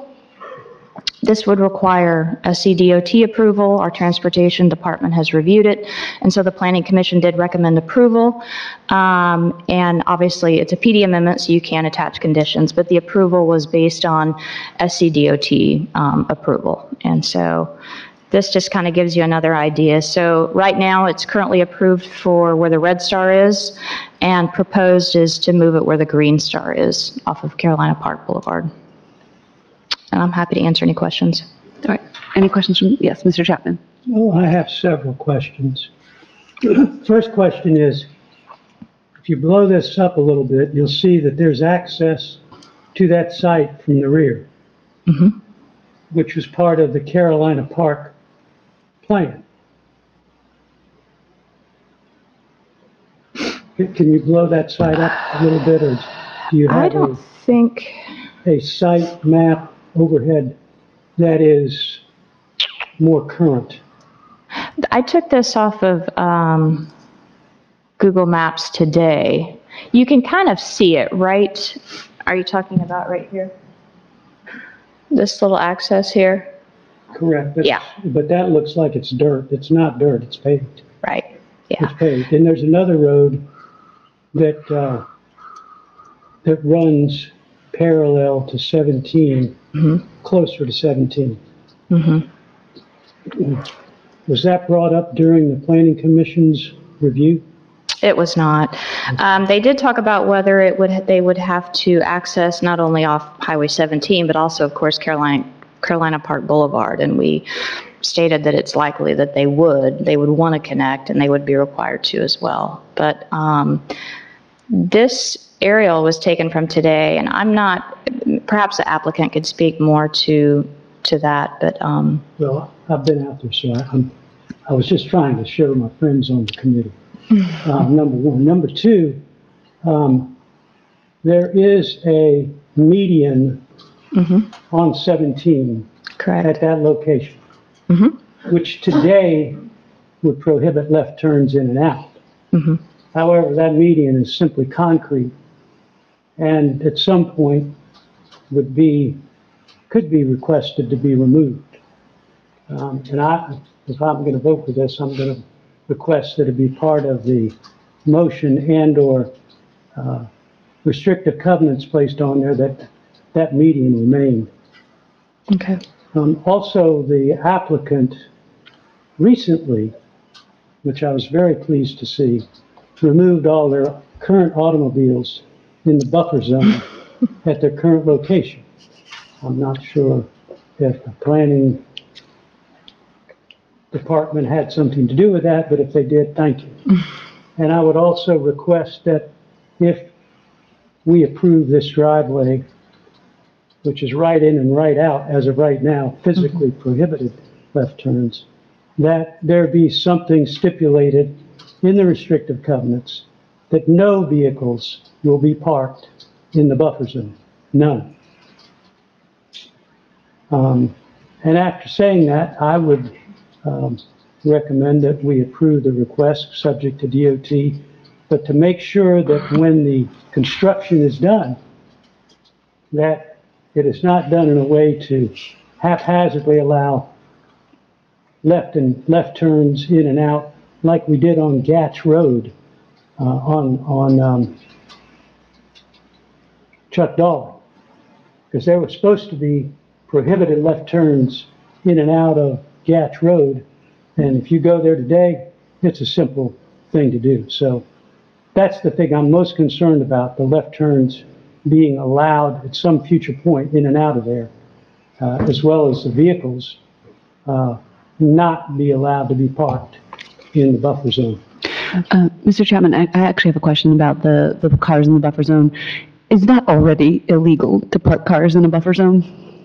This would require a C D O T approval. Our transportation department has reviewed it, and so the Planning Commission did recommend approval. Um, and obviously, it's a P D amendment, so you can attach conditions, but the approval was based on a C D O T um, approval. And so this just kind of gives you another idea. So right now, it's currently approved for where the red star is, and proposed is to move it where the green star is off of Carolina Park Boulevard. And I'm happy to answer any questions. All right. Any questions from, yes, Mister Chapman? Oh, I have several questions. First question is, if you blow this up a little bit, you'll see that there's access to that site from the rear, Mm-hmm. which was part of the Carolina Park plan. Can you blow that site up a little bit, or do you I have don't a, think, a site map overhead that is more current? I took this off of um, Google Maps today. You can kind of see it, right? Are you talking about right here? This little access here? Correct. but- Yeah. But that looks like it's dirt. It's not dirt, it's paved. Right, yeah. It's paved. And there's another road that, uh, that runs parallel to seventeen, Mhm. closer to seventeen. Mhm. Was that brought up during the Planning Commission's review? It was not. Um, They did talk about whether it would, they would have to access not only off Highway seventeen, but also, of course, Carolina, Carolina Park Boulevard. And we stated that it's likely that they would, they would want to connect, and they would be required to as well. But um, this aerial was taken from today, and I'm not, perhaps the applicant could speak more to, to that, but, um, Well, I've been out there, so I- I'm, I was just trying to show my friends on the committee. Uh, number one. Number two, um, there is a median mhm, on seventeen correct. at that location, Mhm, which today would prohibit left turns in and out. mhm. However, that median is simply concrete, and at some point would be, could be requested to be removed. Um, And I, if I'm going to vote for this, I'm going to request that it be part of the motion and/or uh, restrictive covenants placed on there, that that median remain. Okay. Um, Also, the applicant recently, which I was very pleased to see, removed all their current automobiles in the buffer zone at their current location. I'm not sure if the planning department had something to do with that, but if they did, thank you. And I would also request that if we approve this driveway, which is right in and right out as of right now, physically prohibited left turns, that there be something stipulated in the restrictive covenants that no vehicles will be parked in the buffer zone, none. Um, And after saying that, I would um, recommend that we approve the request, subject to D O T but to make sure that when the construction is done, that it is not done in a way to haphazardly allow left and left turns in and out like we did on Gatch Road uh, on, on um, Chuck Dahl. Because there were supposed to be prohibited left turns in and out of Gatch Road. And if you go there today, it's a simple thing to do. So that's the thing I'm most concerned about, the left turns being allowed at some future point in and out of there, uh, as well as the vehicles uh, not be allowed to be parked in the buffer zone. Uh, Mister Chapman, I, I actually have a question about the, the cars in the buffer zone. Is that already illegal to park cars in a buffer zone?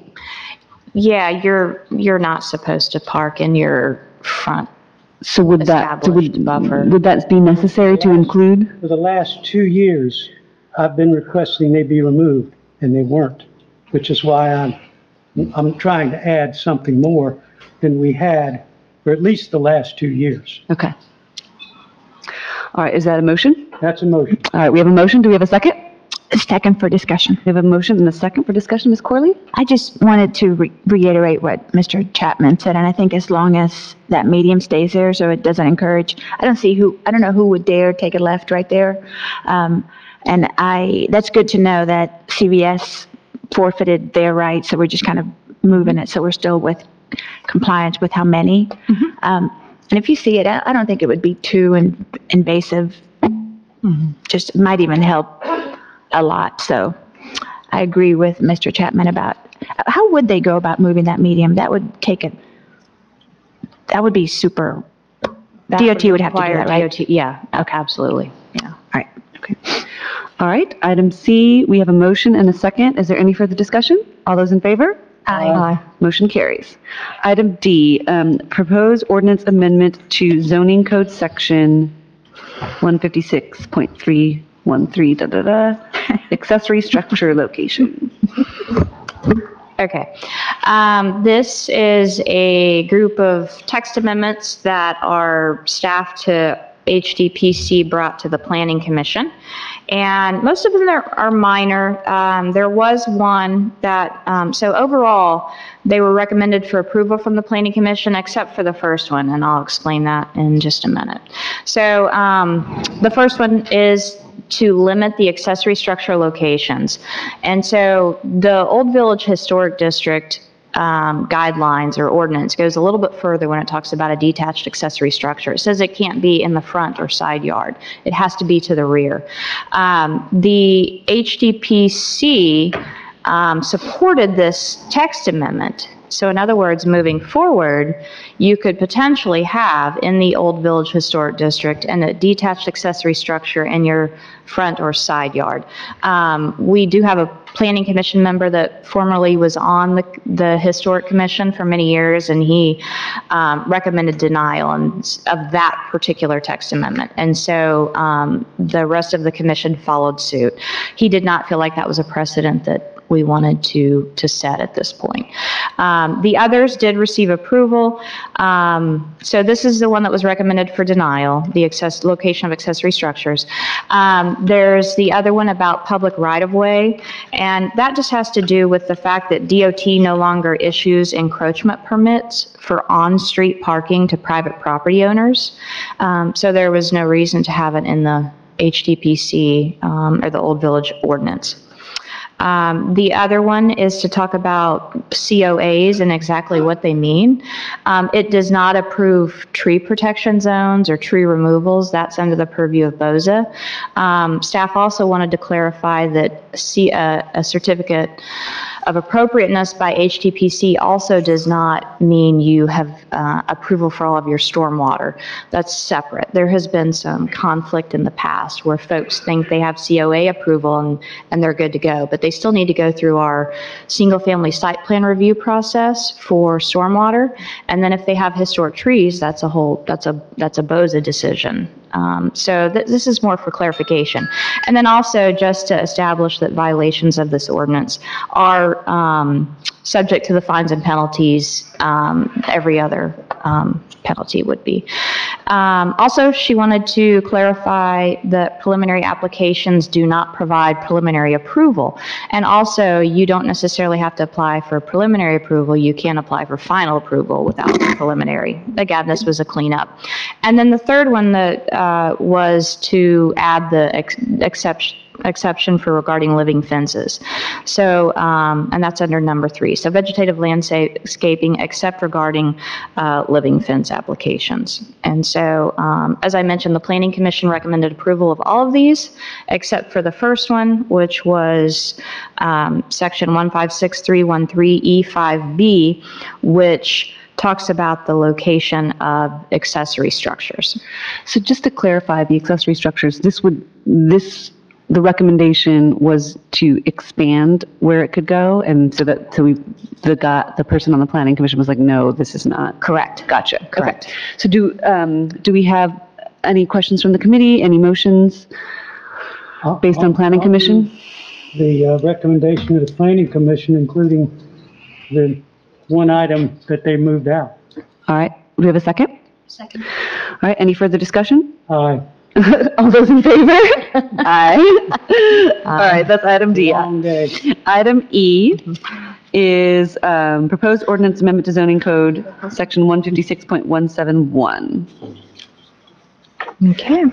Yeah, you're, you're not supposed to park in your front So would that, so would, established buffer. would that be necessary to include? For the last two years, I've been requesting they be removed, and they weren't, which is why I'm, I'm trying to add something more than we had for at least the last two years. Okay. All right, is that a motion? That's a motion. All right, we have a motion. Do we have a second? A second for discussion. We have a motion and a second for discussion. Miz Corley? I just wanted to re- reiterate what Mister Chapman said, and I think as long as that medium stays there, so it doesn't encourage, I don't see who, I don't know who would dare take a left right there. Um, and I, that's good to know that C V S forfeited their right, so we're just kind of moving it, so we're still with compliance with how many. Mm-hmm. Um, and if you see it, I, I don't think it would be too in, invasive. Mm-hmm. Just might even help a lot. So I agree with Mister Chapman about, how would they go about moving that medium? That would take a, that would be super, That D O T would have to do require that, right? D O T, yeah, okay, absolutely, yeah. All right, okay. All right, item C, we have a motion and a second. Is there any further discussion? All those in favor? Aye. Motion carries. Item D, um, proposed ordinance amendment to zoning code section one fifty-six point three one three, da, da, da, accessory structure location. Okay. Um, This is a group of text amendments that our staff to H D P C brought to the Planning Commission. And most of them are are minor. Um, There was one that, um, so overall, they were recommended for approval from the Planning Commission, except for the first one, and I'll explain that in just a minute. So um, the first one is to limit the accessory structure locations. And so the Old Village Historic District um, guidelines or ordinance goes a little bit further when it talks about a detached accessory structure. It says it can't be in the front or side yard. It has to be to the rear. Um, the H D P C um, supported this text amendment. So in other words, moving forward, you could potentially have in the Old Village Historic District and a detached accessory structure in your front or side yard. Um, we do have a Planning Commission member that formerly was on the, the Historic Commission for many years, and he um, recommended denial and, of that particular text amendment. And so um, the rest of the commission followed suit. He did not feel like that was a precedent that we wanted to, to set at this point. Um, the others did receive approval. Um, so this is the one that was recommended for denial, the access, location of accessory structures. Um, there's the other one about public right-of-way, and that just has to do with the fact that D O T no longer issues encroachment permits for on-street parking to private property owners. Um, so there was no reason to have it in the H D P C um, or the Old Village Ordinance. Um, the other one is to talk about C O As and exactly what they mean. Um, it does not approve tree protection zones or tree removals. That's under the purview of BOZA. Um, staff also wanted to clarify that C, uh, a certificate of appropriateness by H T P C also does not mean you have uh, approval for all of your stormwater. That's separate. There has been some conflict in the past where folks think they have C O A approval and, and they're good to go, but they still need to go through our single-family site plan review process for stormwater. And then if they have historic trees, that's a whole, that's a, that's a BOZA decision. Um, so th this is more for clarification. And then also just to establish that violations of this ordinance are um, subject to the fines and penalties um, every other um, penalty would be. Um, Also, she wanted to clarify that preliminary applications do not provide preliminary approval. And also, you don't necessarily have to apply for preliminary approval. You can apply for final approval without preliminary. Again, this was a cleanup. And then the third one that uh, was to add the ex- exception exception for regarding living fences. So, um, and that's under number three. So vegetative landscaping except regarding uh, living fence applications. And so, um, as I mentioned, the Planning Commission recommended approval of all of these except for the first one, which was um, section one five six three one three E five B, which talks about the location of accessory structures. So just to clarify, the accessory structures, this would, this, the recommendation was to expand where it could go, and so that, so we, the guy, the person on the planning commission was like, no, this is not. Correct. Gotcha. Correct. Okay. So do, um, do we have any questions from the committee, any motions based on planning commission? The uh, recommendation of the planning commission, including the one item that they moved out. All right, do we have a second? Second. All right, any further discussion? Aye. All those in favor? Aye. All right, that's item D. Long day. Item E is um, proposed ordinance amendment to zoning code, section one fifty-six point one seven one. Okay.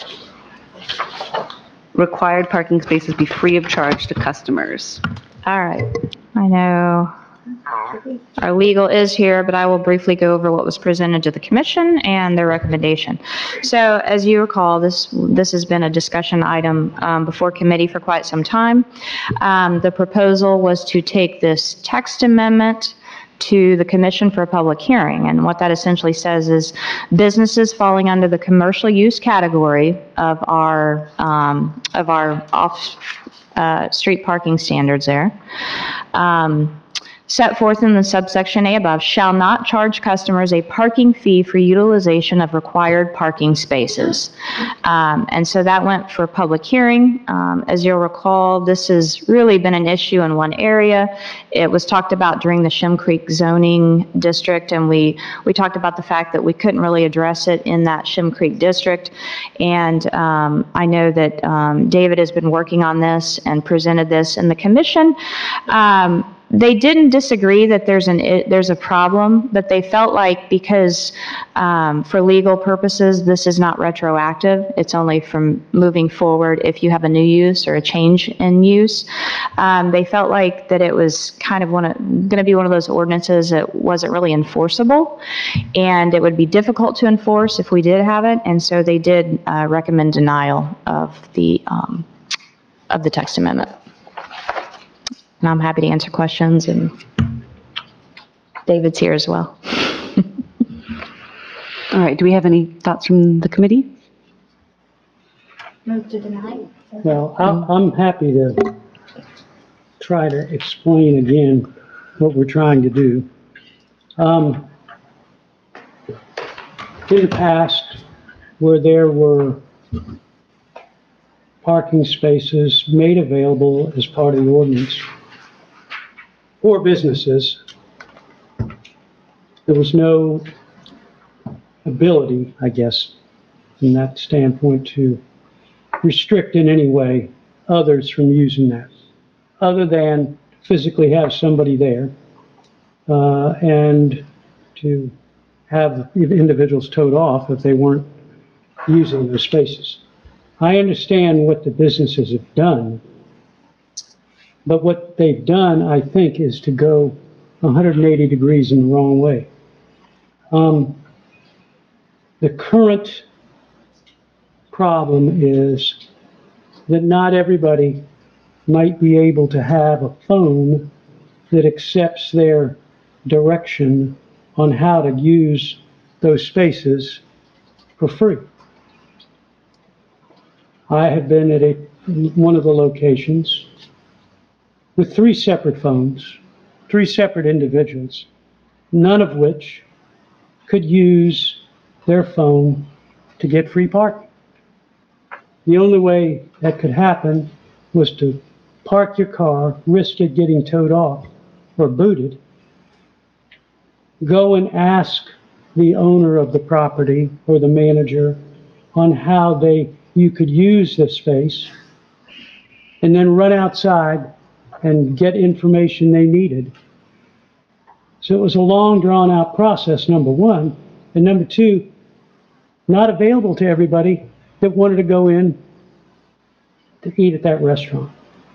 Required parking spaces be free of charge to customers. All right. I know our legal is here, but I will briefly go over what was presented to the commission and their recommendation. So as you recall, this this has been a discussion item um, before committee for quite some time. Um, the proposal was to take this text amendment to the commission for a public hearing. And what that essentially says is businesses falling under the commercial use category of our, um, of our off, uh, street parking standards there, um, set forth in the subsection A above, shall not charge customers a parking fee for utilization of required parking spaces. Um, and so that went for public hearing. Um, as you'll recall, this has really been an issue in one area. It was talked about during the Shem Creek zoning district, and we, we talked about the fact that we couldn't really address it in that Shem Creek district. And um, I know that um, David has been working on this and presented this in the commission. Um, They didn't disagree that there's an, there's a problem, but they felt like because um, for legal purposes, this is not retroactive. It's only from moving forward if you have a new use or a change in use. Um, They felt like that it was kind of one of, going to be one of those ordinances that wasn't really enforceable, and it would be difficult to enforce if we did have it, and so they did uh, recommend denial of the, um, of the text amendment. And I'm happy to answer questions, and David's here as well. All right, do we have any thoughts from the committee? Move to deny? Well, I'm, I'm happy to try to explain again what we're trying to do. Um, in the past, where there were parking spaces made available as part of the ordinance for businesses, there was no ability, I guess, from that standpoint, to restrict in any way others from using that, other than physically have somebody there uh, and to have individuals towed off if they weren't using those spaces. I understand what the businesses have done, but what they've done, I think, is to go one hundred eighty degrees in the wrong way. Um, the current problem is that not everybody might be able to have a phone that accepts their direction on how to use those spaces for free. I have been at a, one of the locations with three separate phones, three separate individuals, none of which could use their phone to get free parking. The only way that could happen was to park your car, risk it getting towed off or booted, go and ask the owner of the property or the manager on how they, you could use the space, and then run outside and get information they needed. So it was a long, drawn-out process, number one. And number two, not available to everybody that wanted to go in to eat at that restaurant.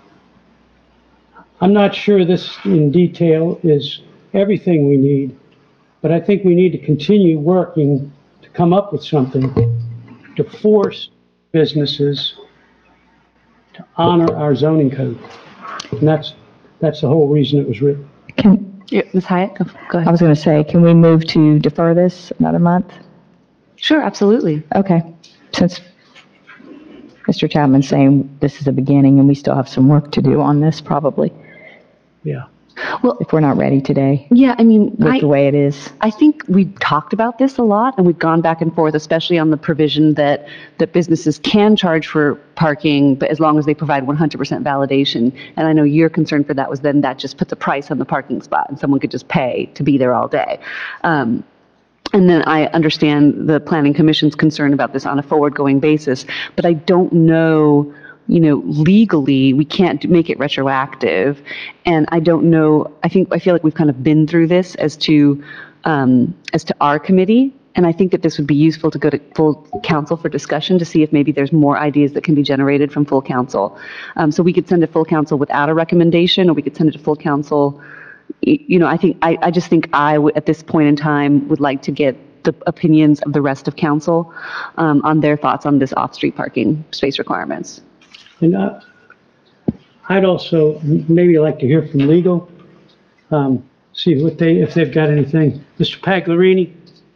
I'm not sure this in detail is everything we need, but I think we need to continue working to come up with something to force businesses to honor our zoning code. And that's, that's the whole reason it was written. Can, Yeah, Miz Hyatt, go, go I ahead. was going to say, can we move to defer this another month? Sure, absolutely. Okay, since Mister Chapman's saying this is a beginning and we still have some work to do on this probably, Yeah. if we're not ready today Yeah, I mean, with I, the way it is. I think we've talked about this a lot, and we've gone back and forth, especially on the provision that, that businesses can charge for parking, but as long as they provide one hundred percent validation. And I know your concern for that was then that just puts a price on the parking spot, and someone could just pay to be there all day. Um, And then I understand the Planning Commission's concern about this on a forward-going basis, but I don't know, you know, legally, we can't do- make it retroactive. And I don't know, I think, I feel like we've kind of been through this as to, um, as to our committee. And I think that this would be useful to go to full council for discussion to see if maybe there's more ideas that can be generated from full council. Um, so we could send it full council without a recommendation, or we could send it to full council. Y- You know, I think, I, I just think I, would, at this point in time, would like to get the opinions of the rest of council um, on their thoughts on this off-street parking space requirements. And I- I'd also maybe like to hear from legal, um, see what they, if they've got anything. Mister Paglerini?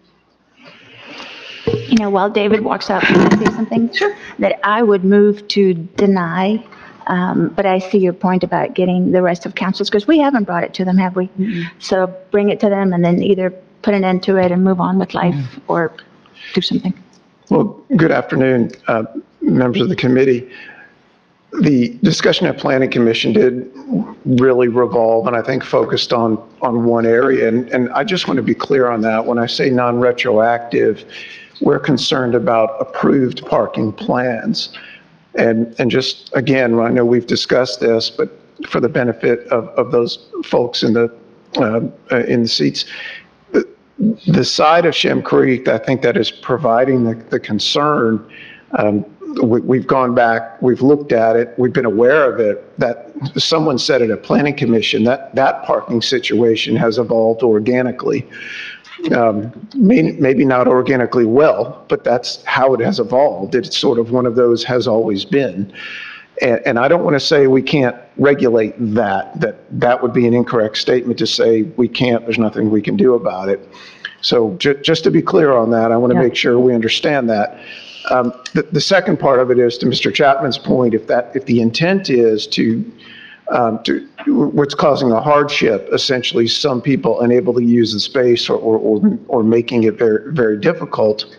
You know, while David walks up, can I say something? Sure. That I would move to deny, um, but I see your point about getting the rest of councils, because we haven't brought it to them, have we? So bring it to them and then either put an end to it and move on with life, or do something. Well, good afternoon, uh, members of the committee. The discussion at Planning Commission did really revolve, and I think focused on, on one area. And, and I just want to be clear on that. When I say non-retroactive, we're concerned about approved parking plans. And, and just, again, I know we've discussed this, but for the benefit of, of those folks in the, uh, uh, in the seats, the, the side of Shem Creek, I think that is providing the, the concern, um, we, we've gone back, we've looked at it, we've been aware of it, that someone said at a planning commission that that parking situation has evolved organically. Um, may, maybe not organically well, but that's how it has evolved. It's sort of one of those has always been. And, and I don't want to say we can't regulate that, that that would be an incorrect statement to say we can't, there's nothing we can do about it. So ju- just to be clear on that, I want to Yeah. make sure we understand that. Um, the, the second part of it is, to Mister Chapman's point, if that, if the intent is to, um, to, what's causing a hardship, essentially some people unable to use the space, or, or, or, or making it very, very difficult.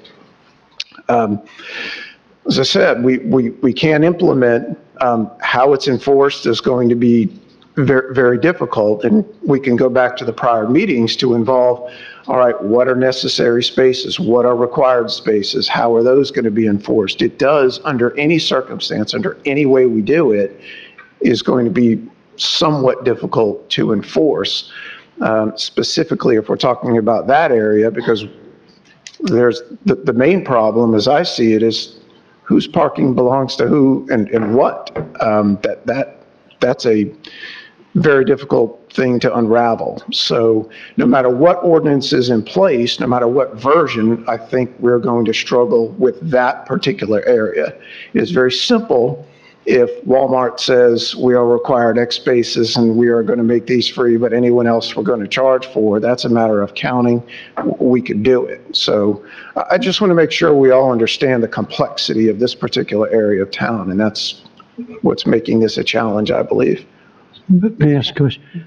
Um, as I said, we, we, we can't implement, um, how it's enforced is going to be very, very difficult. And we can go back to the prior meetings to involve, all right, what are necessary spaces? What are required spaces? How are those going to be enforced? It does, under any circumstance, under any way we do it, is going to be somewhat difficult to enforce, um, specifically if we're talking about that area, because there's the, the main problem, as I see it, is whose parking belongs to who and, and what. Um, that, that, that's a very difficult thing to unravel. So no matter what ordinance is in place, no matter what version, I think we're going to struggle with that particular area. It is very simple if Walmart says we are required X spaces and we are going to make these free, but anyone else we're going to charge for. That's a matter of counting. We could do it. So I just want to make sure we all understand the complexity of this particular area of town, and that's what's making this a challenge, I believe. Let me ask a question.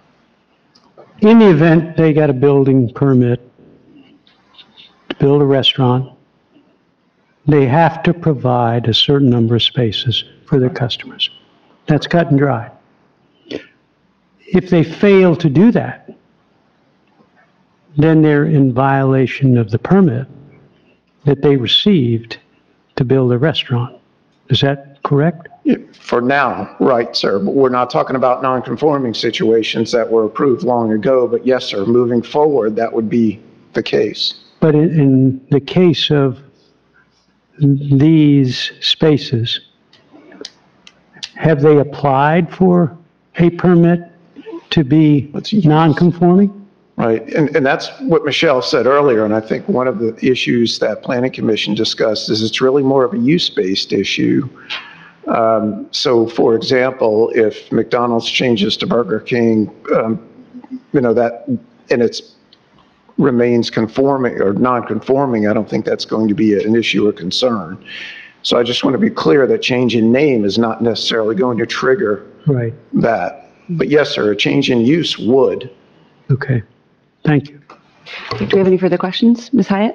In the event they got a building permit to build a restaurant, they have to provide a certain number of spaces for their customers. That's cut and dry. If they fail to do that, then they're in violation of the permit that they received to build a restaurant. Is that correct? For now, right, sir, but we're not talking about non-conforming situations that were approved long ago, but yes, sir, moving forward, that would be the case. But in, in the case of these spaces, have they applied for a permit to be non-conforming? Right, and, and that's what Michelle said earlier, and I think one of the issues that Planning Commission discussed is it's really more of a use-based issue. Um, so, for example, if McDonald's changes to Burger King, um, you know, that, and it's remains conforming or non-conforming, I don't think that's going to be an issue or concern. So I just want to be clear that change in name is not necessarily going to trigger Right. that. But yes, sir, a change in use would. Okay. Thank you. Do we have any further questions? Miz Hyatt?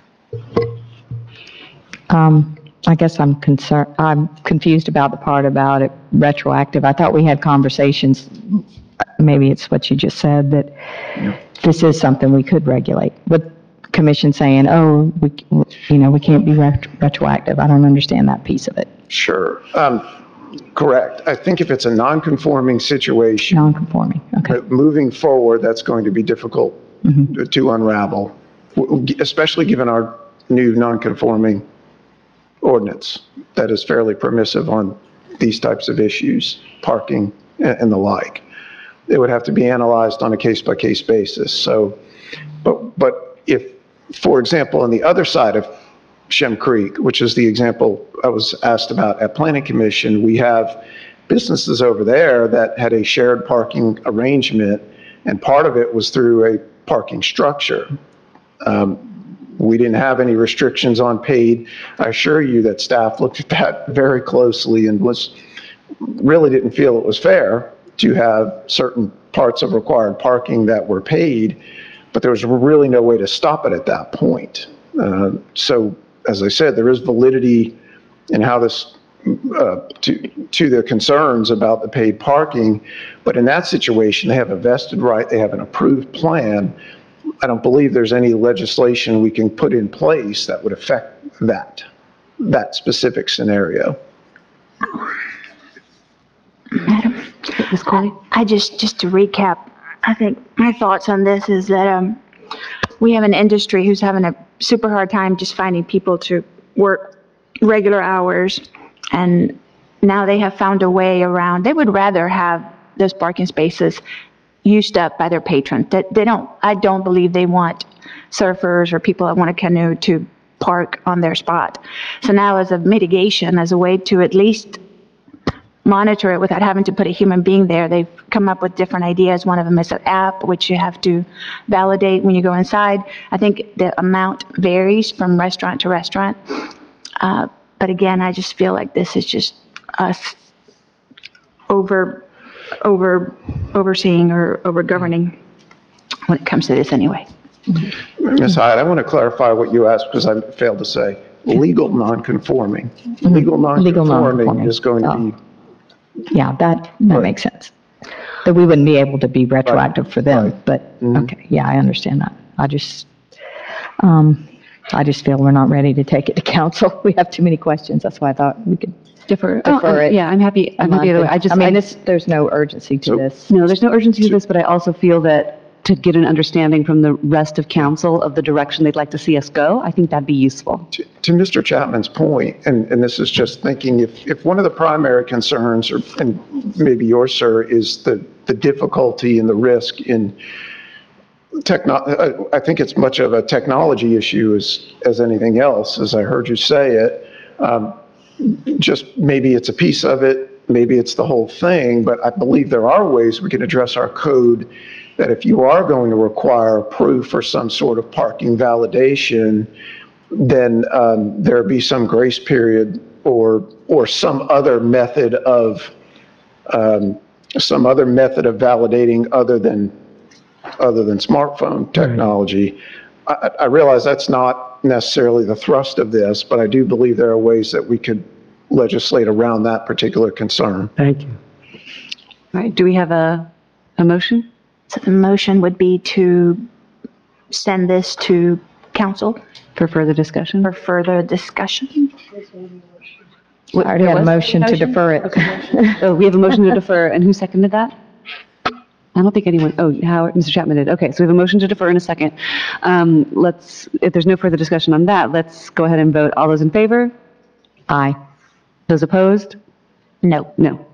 Um, I guess I'm concerned, I'm confused about the part about it retroactive. I thought we had conversations, maybe it's what you just said, that this is something we could regulate. With commission saying, oh, we, you know, we can't be ret- retroactive. I don't understand that piece of it. Sure. Um, correct. I think if it's a non-conforming situation, Non-conforming, okay. but moving forward, that's going to be difficult to unravel, w- especially given our new non-conforming ordinance that is fairly permissive on these types of issues, parking and and the like. It would have to be analyzed on a case-by-case basis. So, but, but if, for example, on the other side of Shem Creek, which is the example I was asked about at Planning Commission, we have businesses over there that had a shared parking arrangement, and part of it was through a parking structure. Um, we didn't have any restrictions on paid. I assure you that staff looked at that very closely and was, really didn't feel it was fair to have certain parts of required parking that were paid, but there was really no way to stop it at that point. Uh, so, as I said, there is validity in how this, uh, to, to the concerns about the paid parking, but in that situation, they have a vested right, they have an approved plan. I don't believe there's any legislation we can put in place that would affect that, that specific scenario. Madam, Miz Corley? I just, just to recap, I think my thoughts on this is that, um, we have an industry who's having a super hard time just finding people to work regular hours. And now they have found a way around, they would rather have those parking spaces used up by their patrons. That they don't, I don't believe they want surfers or people that want a canoe to park on their spot. So now as a mitigation, as a way to at least monitor it without having to put a human being there, they've come up with different ideas. One of them is an app, which you have to validate when you go inside. I think the amount varies from restaurant to restaurant. Uh, but again, I just feel like this is just us over, over, overseeing or over governing when it comes to this anyway. Miz Hyatt, I want to clarify what you asked because I failed to say. Legal non-conforming. Legal non-conforming non-conforming. is going to Oh. be, Yeah, that, that Right. makes sense. That we wouldn't be able to be retroactive for them, Right. but, Mhm. okay, yeah, I understand that. I just, um, I just feel we're not ready to take it to council. We have too many questions. That's why I thought we could Defer. Oh, defer um, it. Yeah, I'm happy, I'm a happy either way. month. I just, I mean, I- this, there's no urgency to So- this. no, there's no urgency to this, but I also feel that to get an understanding from the rest of council of the direction they'd like to see us go, I think that'd be useful. to, to Mister Chapman's point, and, and this is just thinking, if, if one of the primary concerns, or, and maybe yours, sir, is the, the difficulty and the risk in techno, I, I think it's much of a technology issue as, as anything else, as I heard you say it. Um, just maybe it's a piece of it, maybe it's the whole thing, but I believe there are ways we can address our code that if you are going to require proof or some sort of parking validation, then um, there be some grace period or, or some other method of, um, some other method of validating other than, other than smartphone technology. I, I realize that's not necessarily the thrust of this, but I do believe there are ways that we could legislate around that particular concern. Thank you. All right, do we have a, a motion? So the motion would be to send this to council For further discussion? for further discussion. I already had a motion to defer it. Oh, we have a motion to defer, and who seconded that? I don't think anyone, oh, Howard, Mister Chapman did. Okay, so we have a motion to defer in a second. Um, Let's, if there's no further discussion on that, let's go ahead and vote. All those in favor? Aye. Those opposed? No. No.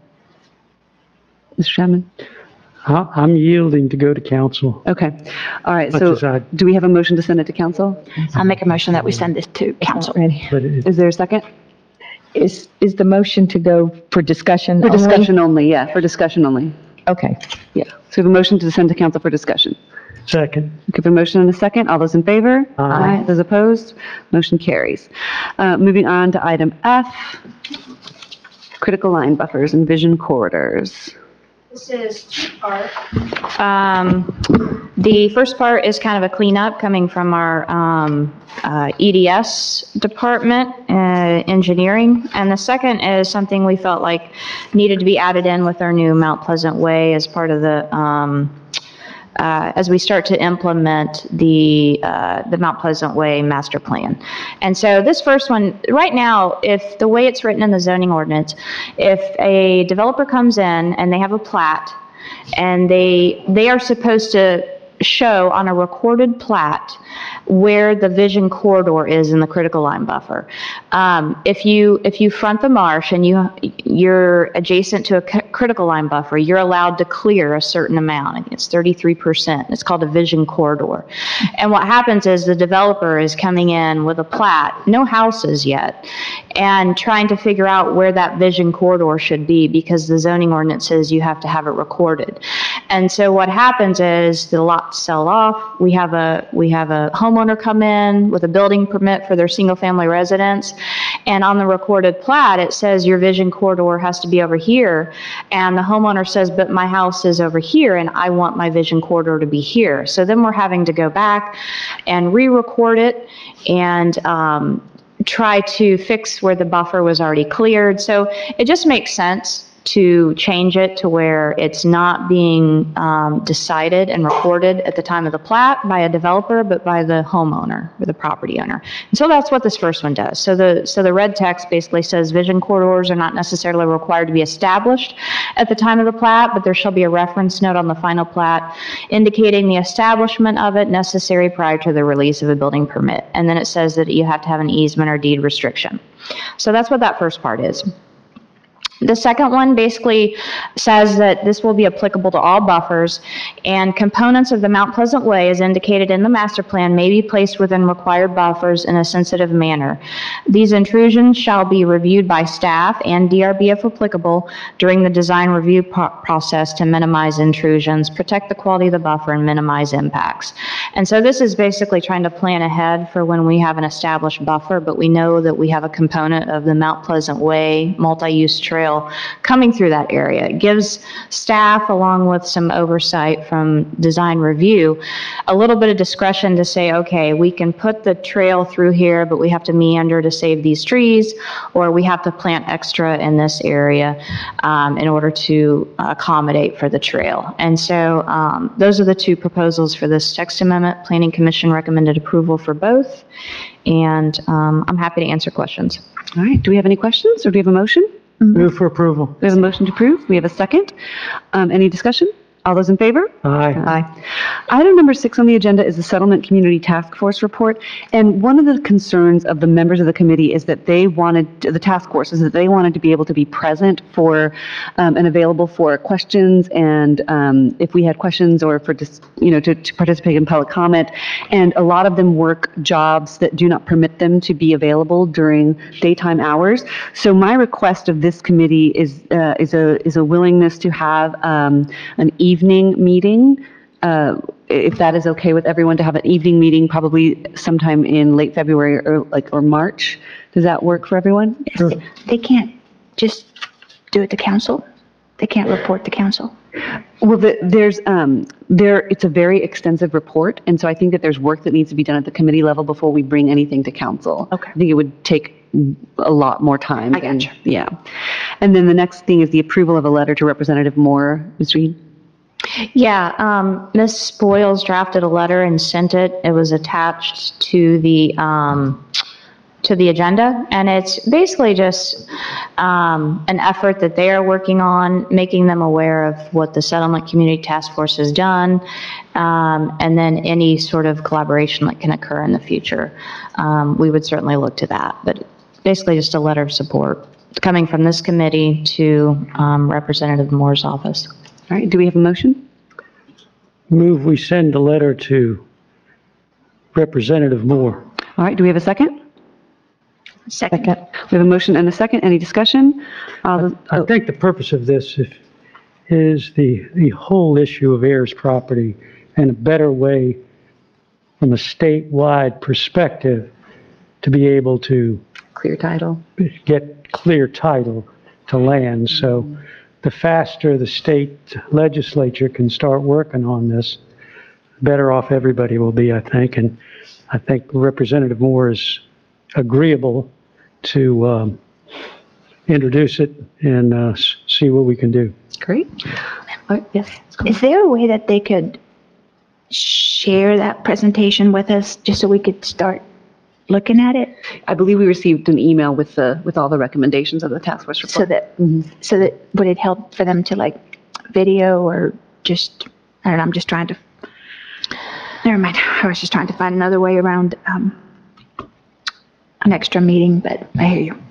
Mister Chapman? I- I'm yielding to go to council. Okay, all right, Much so as I- do we have a motion to send it to council? I'll make a motion that we send this to council. Ready. But it- Is there a second? Is, is the motion to go for discussion For only? discussion only, yeah, for discussion only. Okay. Yeah, so we have a motion to send to council for discussion. Second. We have a motion and a second. All those in favor? Aye. Those opposed? Motion carries. Uh, Moving on to item F, critical line buffers and vision corridors. This is part. Um, the first part is kind of a cleanup coming from our, um, uh, E D S department, uh, engineering. And the second is something we felt like needed to be added in with our new Mount Pleasant Way as part of the, um, uh, as we start to implement the, uh, the Mount Pleasant Way master plan. And so this first one, right now, if the way it's written in the zoning ordinance, if a developer comes in and they have a plat and they, they are supposed to show on a recorded plat where the vision corridor is in the critical line buffer. Um, if you, if you front the marsh and you, you're adjacent to a c- critical line buffer, you're allowed to clear a certain amount. I think it's thirty-three percent. It's called a vision corridor. And what happens is the developer is coming in with a plat, no houses yet, and trying to figure out where that vision corridor should be because the zoning ordinance says you have to have it recorded. And so what happens is the lots sell off. We have a, we have a homeowner come in with a building permit for their single-family residence, and on the recorded plat, it says your vision corridor has to be over here, and the homeowner says, but my house is over here, and I want my vision corridor to be here. So then we're having to go back and re-record it and um, try to fix where the buffer was already cleared. So it just makes sense to change it to where it's not being um, decided and recorded at the time of the plat by a developer, but by the homeowner or the property owner. And so that's what this first one does. So the, so the red text basically says vision corridors are not necessarily required to be established at the time of the plat, but there shall be a reference note on the final plat indicating the establishment of it necessary prior to the release of a building permit. And then it says that you have to have an easement or deed restriction. So that's what that first part is. The second one basically says that this will be applicable to all buffers, and components of the Mount Pleasant Way, as indicated in the master plan, may be placed within required buffers in a sensitive manner. These intrusions shall be reviewed by staff and D R B if applicable during the design review pro- process to minimize intrusions, protect the quality of the buffer, and minimize impacts. And so this is basically trying to plan ahead for when we have an established buffer, but we know that we have a component of the Mount Pleasant Way multi-use trail coming through that area. It gives staff, along with some oversight from design review, a little bit of discretion to say, okay, we can put the trail through here, but we have to meander to save these trees, or we have to plant extra in this area um, in order to accommodate for the trail. And so um, those are the two proposals for this text amendment. Planning Commission recommended approval for both, and um, I'm happy to answer questions. All right, do we have any questions, or do we have a motion? Move for approval. We have a motion to approve. We have a second. Um, Any discussion? All those in favor? Aye. Aye. Item number six on the agenda is the Settlement Community Task Force report. And one of the concerns of the members of the committee is that they wanted, the task force is that they wanted to be able to be present for um, and available for questions, and um, if we had questions, or for just, you know, to, to participate in public comment. And a lot of them work jobs that do not permit them to be available during daytime hours. So my request of this committee is uh, is a is a willingness to have um, an evening meeting, uh, if that is okay with everyone, to have an evening meeting probably sometime in late February or like or March. Does that work for everyone? Yes, they can't just do it to council. They can't report to council. Well, the, there's um, there. It's a very extensive report, and so I think that there's work that needs to be done at the committee level before we bring anything to council. Okay. I think it would take a lot more time. I than- gotcha. Yeah. And then the next thing is the approval of a letter to Representative Moore. Miz Reed? Yeah, um, Miz Spoils drafted a letter and sent it. It was attached to the, um, to the agenda, and it's basically just um, an effort that they are working on, making them aware of what the Settlement Community Task Force has done, um, and then any sort of collaboration that can occur in the future. Um, we would certainly look to that, but basically just a letter of support coming from this committee to um, Representative Moore's office. All right, do we have a motion? Move we send a letter to Representative Moore. All right, do we have a second? Second. We have a motion and a second. Any discussion? All those- I oh, think the purpose of this if- is the, the whole issue of heirs property and a better way from a statewide perspective to be able to Clear title. get clear title to land. So the faster the state legislature can start working on this, better off everybody will be, I think. And I think Representative Moore is agreeable to um, introduce it and uh, s- see what we can do. Great. All right, yes. Is there a way that they could share that presentation with us, just so we could start looking at it? I believe we received an email with the, with all the recommendations of the task force report. So that, so that, would it help for them to like video or just, I don't know, I'm just trying to, never mind. I was just trying to find another way around um, an extra meeting, but I hear you.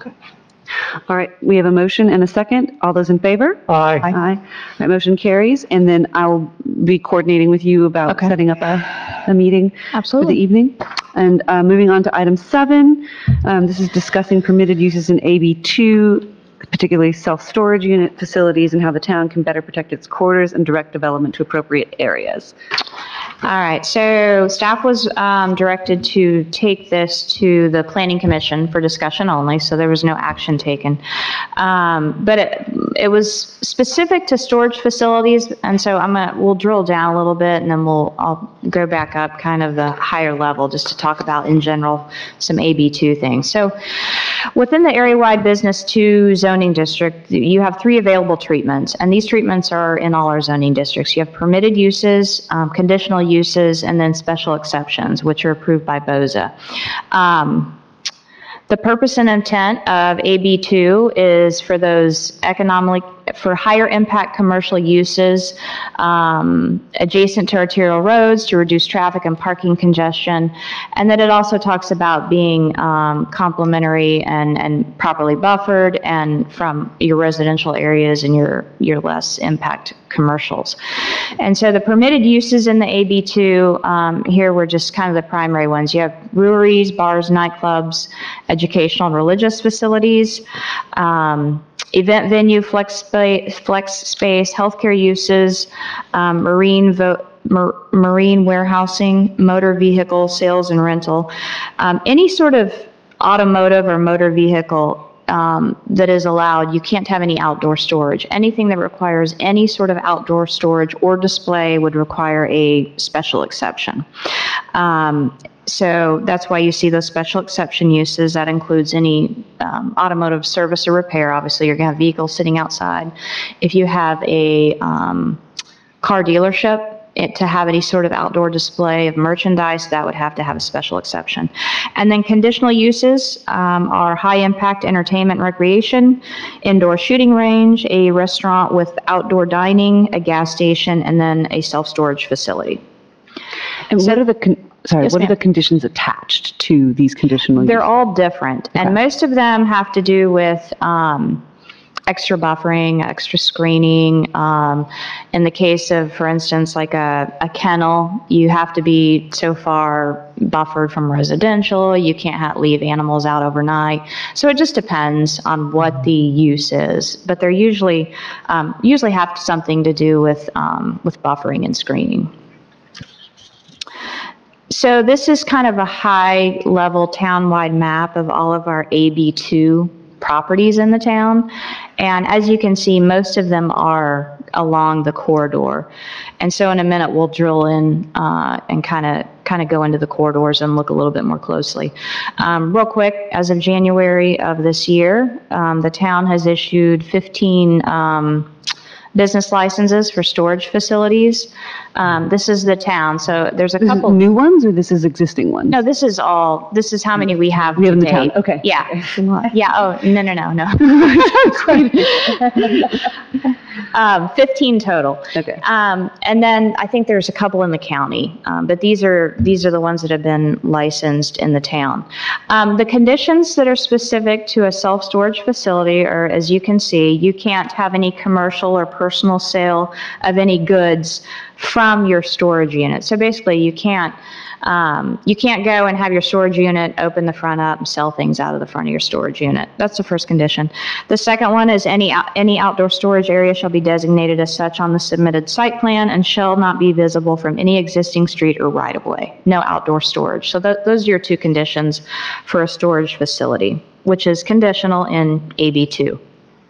All right, we have a motion and a second. All those in favor? Aye. Aye. That motion carries, and then I'll be coordinating with you about Okay. setting up a, a meeting for the Absolutely. evening. And uh, moving on to item seven, um, this is discussing permitted uses in A B two, particularly self-storage unit facilities, and how the town can better protect its corridors and direct development to appropriate areas. All right, so staff was um, directed to take this to the Planning Commission for discussion only, so there was no action taken. Um, But it, it was specific to storage facilities, and so I'm gonna, we'll drill down a little bit, and then we'll, I'll go back up kind of the higher level, just to talk about in general some A B two things. So within the area-wide business two zoning district, you have three available treatments, and these treatments are in all our zoning districts. You have permitted uses, um, conditional uses, and then special exceptions, which are approved by BOZA. Um, The purpose and intent of A B two is for those economically, for higher impact commercial uses um, adjacent to arterial roads to reduce traffic and parking congestion. And then it also talks about being um, complementary and, and properly buffered and from your residential areas and your, your less impact commercials. And so the permitted uses in the A B two, um, here were just kind of the primary ones. You have breweries, bars, nightclubs, educational and religious facilities, um, event venue, flex space, flex space, healthcare uses, um, marine vo- mar- marine warehousing, motor vehicle sales and rental, um, any sort of automotive or motor vehicle um, that is allowed. You can't have any outdoor storage. Anything that requires any sort of outdoor storage or display would require a special exception. Um, So that's why you see those special exception uses. That includes any um, automotive service or repair. Obviously, you're going to have vehicles sitting outside. If you have a um, car dealership, it, to have any sort of outdoor display of merchandise, that would have to have a special exception. And then conditional uses um, are high-impact entertainment and recreation, indoor shooting range, a restaurant with outdoor dining, a gas station, and then a self-storage facility. And what are the, con- sorry, Yes, what are ma'am. the conditions attached to these conditional uses? They're all different, and Okay. most of them have to do with um, extra buffering, extra screening. Um, In the case of, for instance, like a a kennel, you have to be so far buffered from residential. You can't ha- leave animals out overnight. So it just depends on what the use is, but they're usually, um, usually have something to do with, um, with buffering and screening. So this is kind of a high-level town-wide map of all of our A B two properties in the town. And as you can see, most of them are along the corridor. And so in a minute, we'll drill in uh, and kind of kind of go into the corridors and look a little bit more closely. Um, Real quick, as of January of this year, um, the town has issued fifteen um, business licenses for storage facilities. Um, This is the town, so there's a This is couple. new ones, or this is existing ones? No, this is all, this is how many we have We have in to the town, date. okay. Yeah, yeah, oh, no, no, no, no. Um, fifteen total. Okay. Um, and then I think there's a couple in the county, um, but these are, these are the ones that have been licensed in the town. Um, the conditions that are specific to a self-storage facility are, as you can see, you can't have any commercial or personal sale of any goods from your storage unit. So basically, you can't, um, you can't go and have your storage unit, open the front up, and sell things out of the front of your storage unit. That's the first condition. The second one is any, out- any outdoor storage area shall be designated as such on the submitted site plan and shall not be visible from any existing street or right-of-way. No outdoor storage. So tho- those are your two conditions for a storage facility, which is conditional in A B two.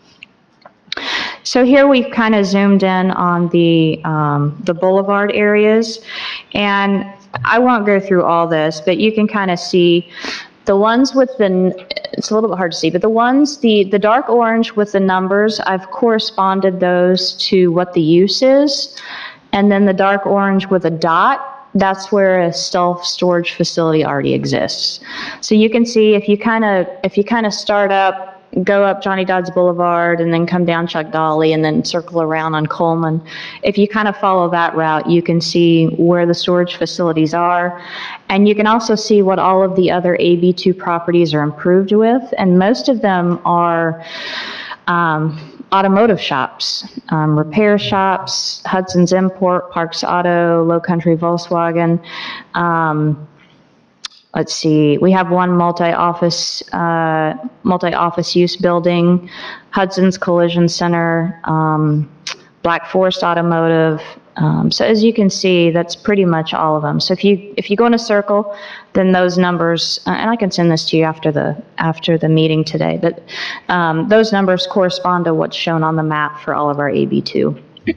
So here we've kind of zoomed in on the, um, the boulevard areas, and I won't go through all this, but you can kind of see the ones with the, it's a little bit hard to see, but the ones, the, the dark orange with the numbers, I've corresponded those to what the use is, and then the dark orange with a dot, that's where a self-storage facility already exists. So you can see if you kind of, if you kind of start up, go up Johnny Dodds Boulevard and then come down Chuck Dolly and then circle around on Coleman. If you kind of follow that route, you can see where the storage facilities are. And you can also see what all of the other A B two properties are improved with. And most of them are um, automotive shops, um, repair shops, Hudson's Import, Parks Auto, Low Country Volkswagen. Um, Let's see, we have one multi-office, uh, multi-office use building, Hudson's Collision Center, um, Black Forest Automotive. Um, so as you can see, that's pretty much all of them. So if you, if you go in a circle, then those numbers, uh, and I can send this to you after the, after the meeting today, but, um, those numbers correspond to what's shown on the map for all of our A B two.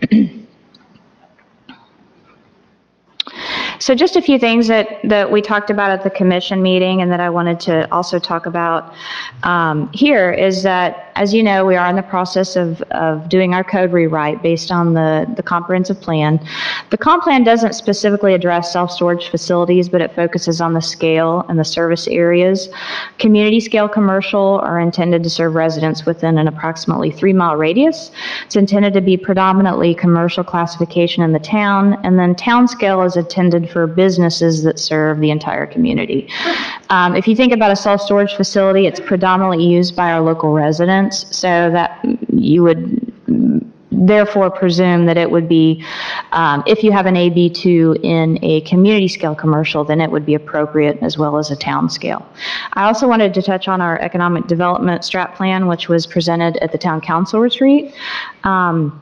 So just a few things that, that we talked about at the commission meeting and that I wanted to also talk about um, here is that, as you know, we are in the process of, of doing our code rewrite based on the, the comprehensive plan. The comp plan doesn't specifically address self-storage facilities, but it focuses on the scale and the service areas. Community scale commercial are intended to serve residents within an approximately three mile radius. It's intended to be predominantly commercial classification in the town, and then town scale is intended for businesses that serve the entire community. Um, if you think about a self-storage facility, it's predominantly used by our local residents, so that you would therefore presume that it would be, um, if you have an A B two in a community scale commercial, then it would be appropriate as well as a town scale. I also wanted to touch on our economic development strat plan, which was presented at the town council retreat. Um,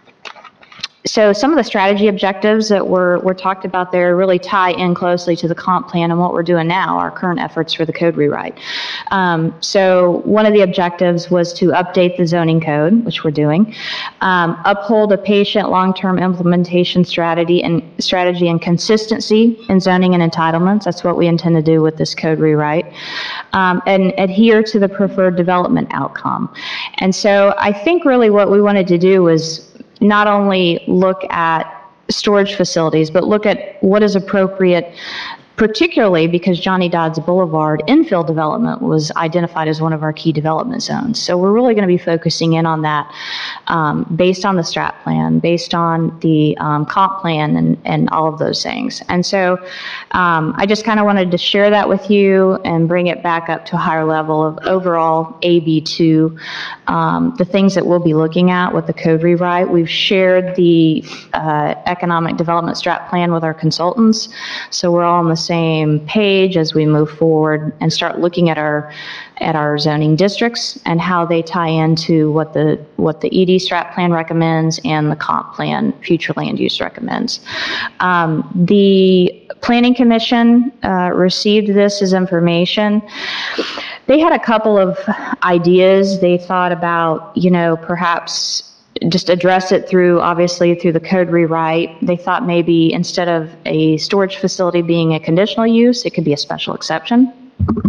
So some of the strategy objectives that were, were talked about there really tie in closely to the comp plan and what we're doing now, our current efforts for the code rewrite. Um, so one of the objectives was to update the zoning code, which we're doing, um, uphold a patient long-term implementation strategy and strategy and consistency in zoning and entitlements. That's what we intend to do with this code rewrite, um, and adhere to the preferred development outcome. And so I think really what we wanted to do was not only look at storage facilities, but look at what is appropriate, particularly because Johnny Dodds Boulevard infill development was identified as one of our key development zones. So we're really going to be focusing in on that um, based on the strat plan, based on the um, comp plan, and, and all of those things. And so um, I just kind of wanted to share that with you and bring it back up to a higher level of overall A B two, um, the things that we'll be looking at with the code rewrite. We've shared the uh, economic development strat plan with our consultants, so we're all on the same page as we move forward and start looking at our at our zoning districts and how they tie into what the what the E D strat plan recommends and the comp plan future land use recommends. Um, the Planning Commission uh, received this as information. They had a couple of ideas. They thought about, you know, perhaps just address it through, obviously, through the code rewrite. They thought maybe instead of a storage facility being a conditional use, it could be a special exception.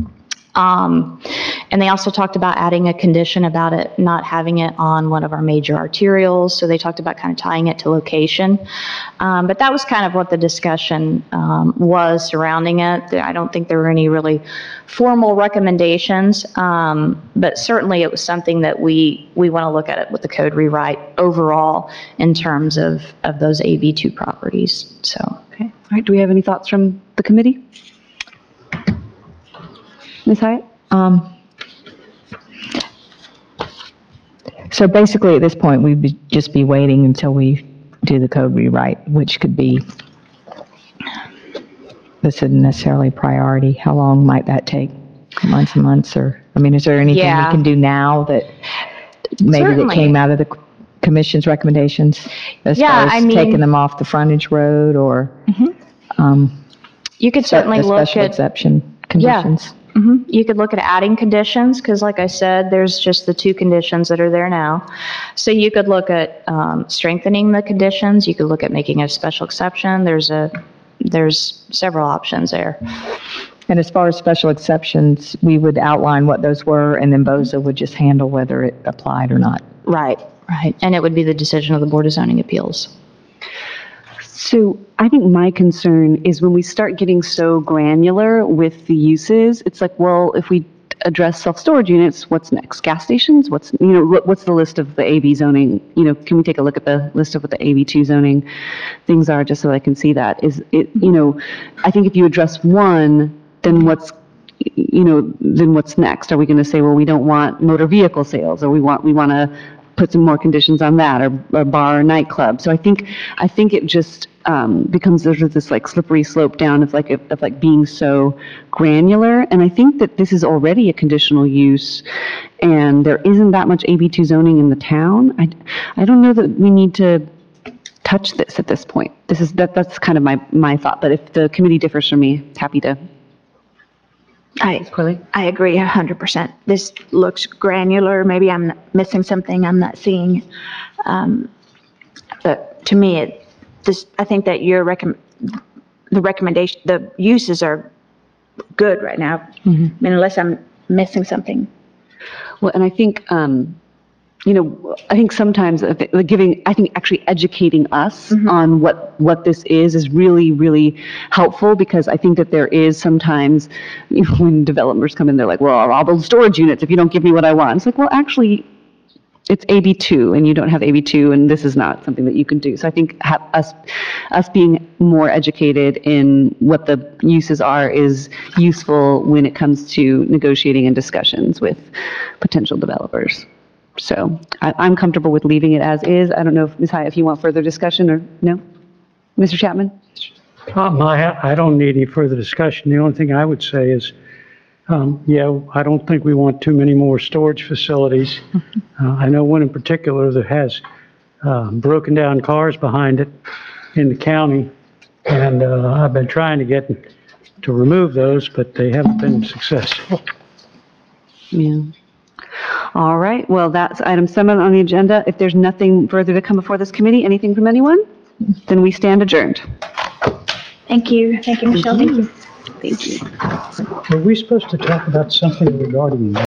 Um, And they also talked about adding a condition about it, not having it on one of our major arterials, so they talked about kind of tying it to location. Um, But that was kind of what the discussion um, was surrounding it. I don't think there were any really formal recommendations, um, but certainly it was something that we, we want to look at it with the code rewrite overall in terms of, of those A B two properties, so. Okay, all right, do we have any thoughts from the committee? Miz Hyatt? Um, So basically, at this point, we'd be- just be waiting until we do the code rewrite, which could be, this isn't necessarily a priority. How long might that take? Months and months, or, I mean, is there anything we Yeah. can do now that maybe that Certainly. came out of the commission's recommendations? As Yeah, far I as mean- taking them off the frontage road, or um, You could certainly the look special at. exception conditions? Mhm. You could look at adding conditions, because like I said, there's just the two conditions that are there now. So you could look at um, strengthening the conditions, you could look at making a special exception, there's a, there's several options there. And as far as special exceptions, we would outline what those were, and then BOZA would just handle whether it applied or not. Right, right. And it would be the decision of the Board of Zoning Appeals. So I think my concern is when we start getting so granular with the uses, it's like, well, if we address self-storage units, what's next? Gas stations? What's, you know, what- what's the list of the A B zoning? You know, can we take a look at the list of what the A B two zoning things are, just so I can see that? Is it, you know, I think if you address one, then what's, you know, then what's next? Are we going to say, well, we don't want motor vehicle sales, or we want, we want to put some more conditions on that, or, or bar or nightclub? So I think, I think it just um, becomes, there's this like slippery slope down of like, of like being so granular. And I think that this is already a conditional use, and there isn't that much A B two zoning in the town. I, I don't know that we need to touch this at this point. This is, that, that's kind of my, my thought, but if the committee differs from me, happy to. I, Quilly? I agree a hundred percent. This looks granular. Maybe I'm missing something I'm not seeing. Um, But to me, it, this, I think that your recomm, the recommendation, the uses are good right now. I mean, unless I'm missing something. Well, and I think, um, you know, I think sometimes if it- giving, I think actually educating us on what, what this is is really, really helpful, because I think that there is sometimes, you know, when developers come in, they're like, well, I'll build storage units if you don't give me what I want. It's like, well, actually, it's A B two, and you don't have A B two, and this is not something that you can do. So I think ha- us, us being more educated in what the uses are is useful when it comes to negotiating and discussions with potential developers. So I, I'm comfortable with leaving it as is. I don't know if, Miz Hyatt, if you want further discussion, or no? Mister Chapman? Um, I, I don't need any further discussion. The only thing I would say is, um, yeah, I don't think we want too many more storage facilities. Uh, I know one in particular that has, uh, broken down cars behind it in the county. And, uh, I've been trying to get to remove those, but they haven't been successful. Yeah. All right, well, that's item seven on the agenda. If there's nothing further to come before this committee, anything from anyone? Then we stand adjourned. Thank you. Thank you, Michelle. Thank you. Thank you. Were we supposed to talk about something regarding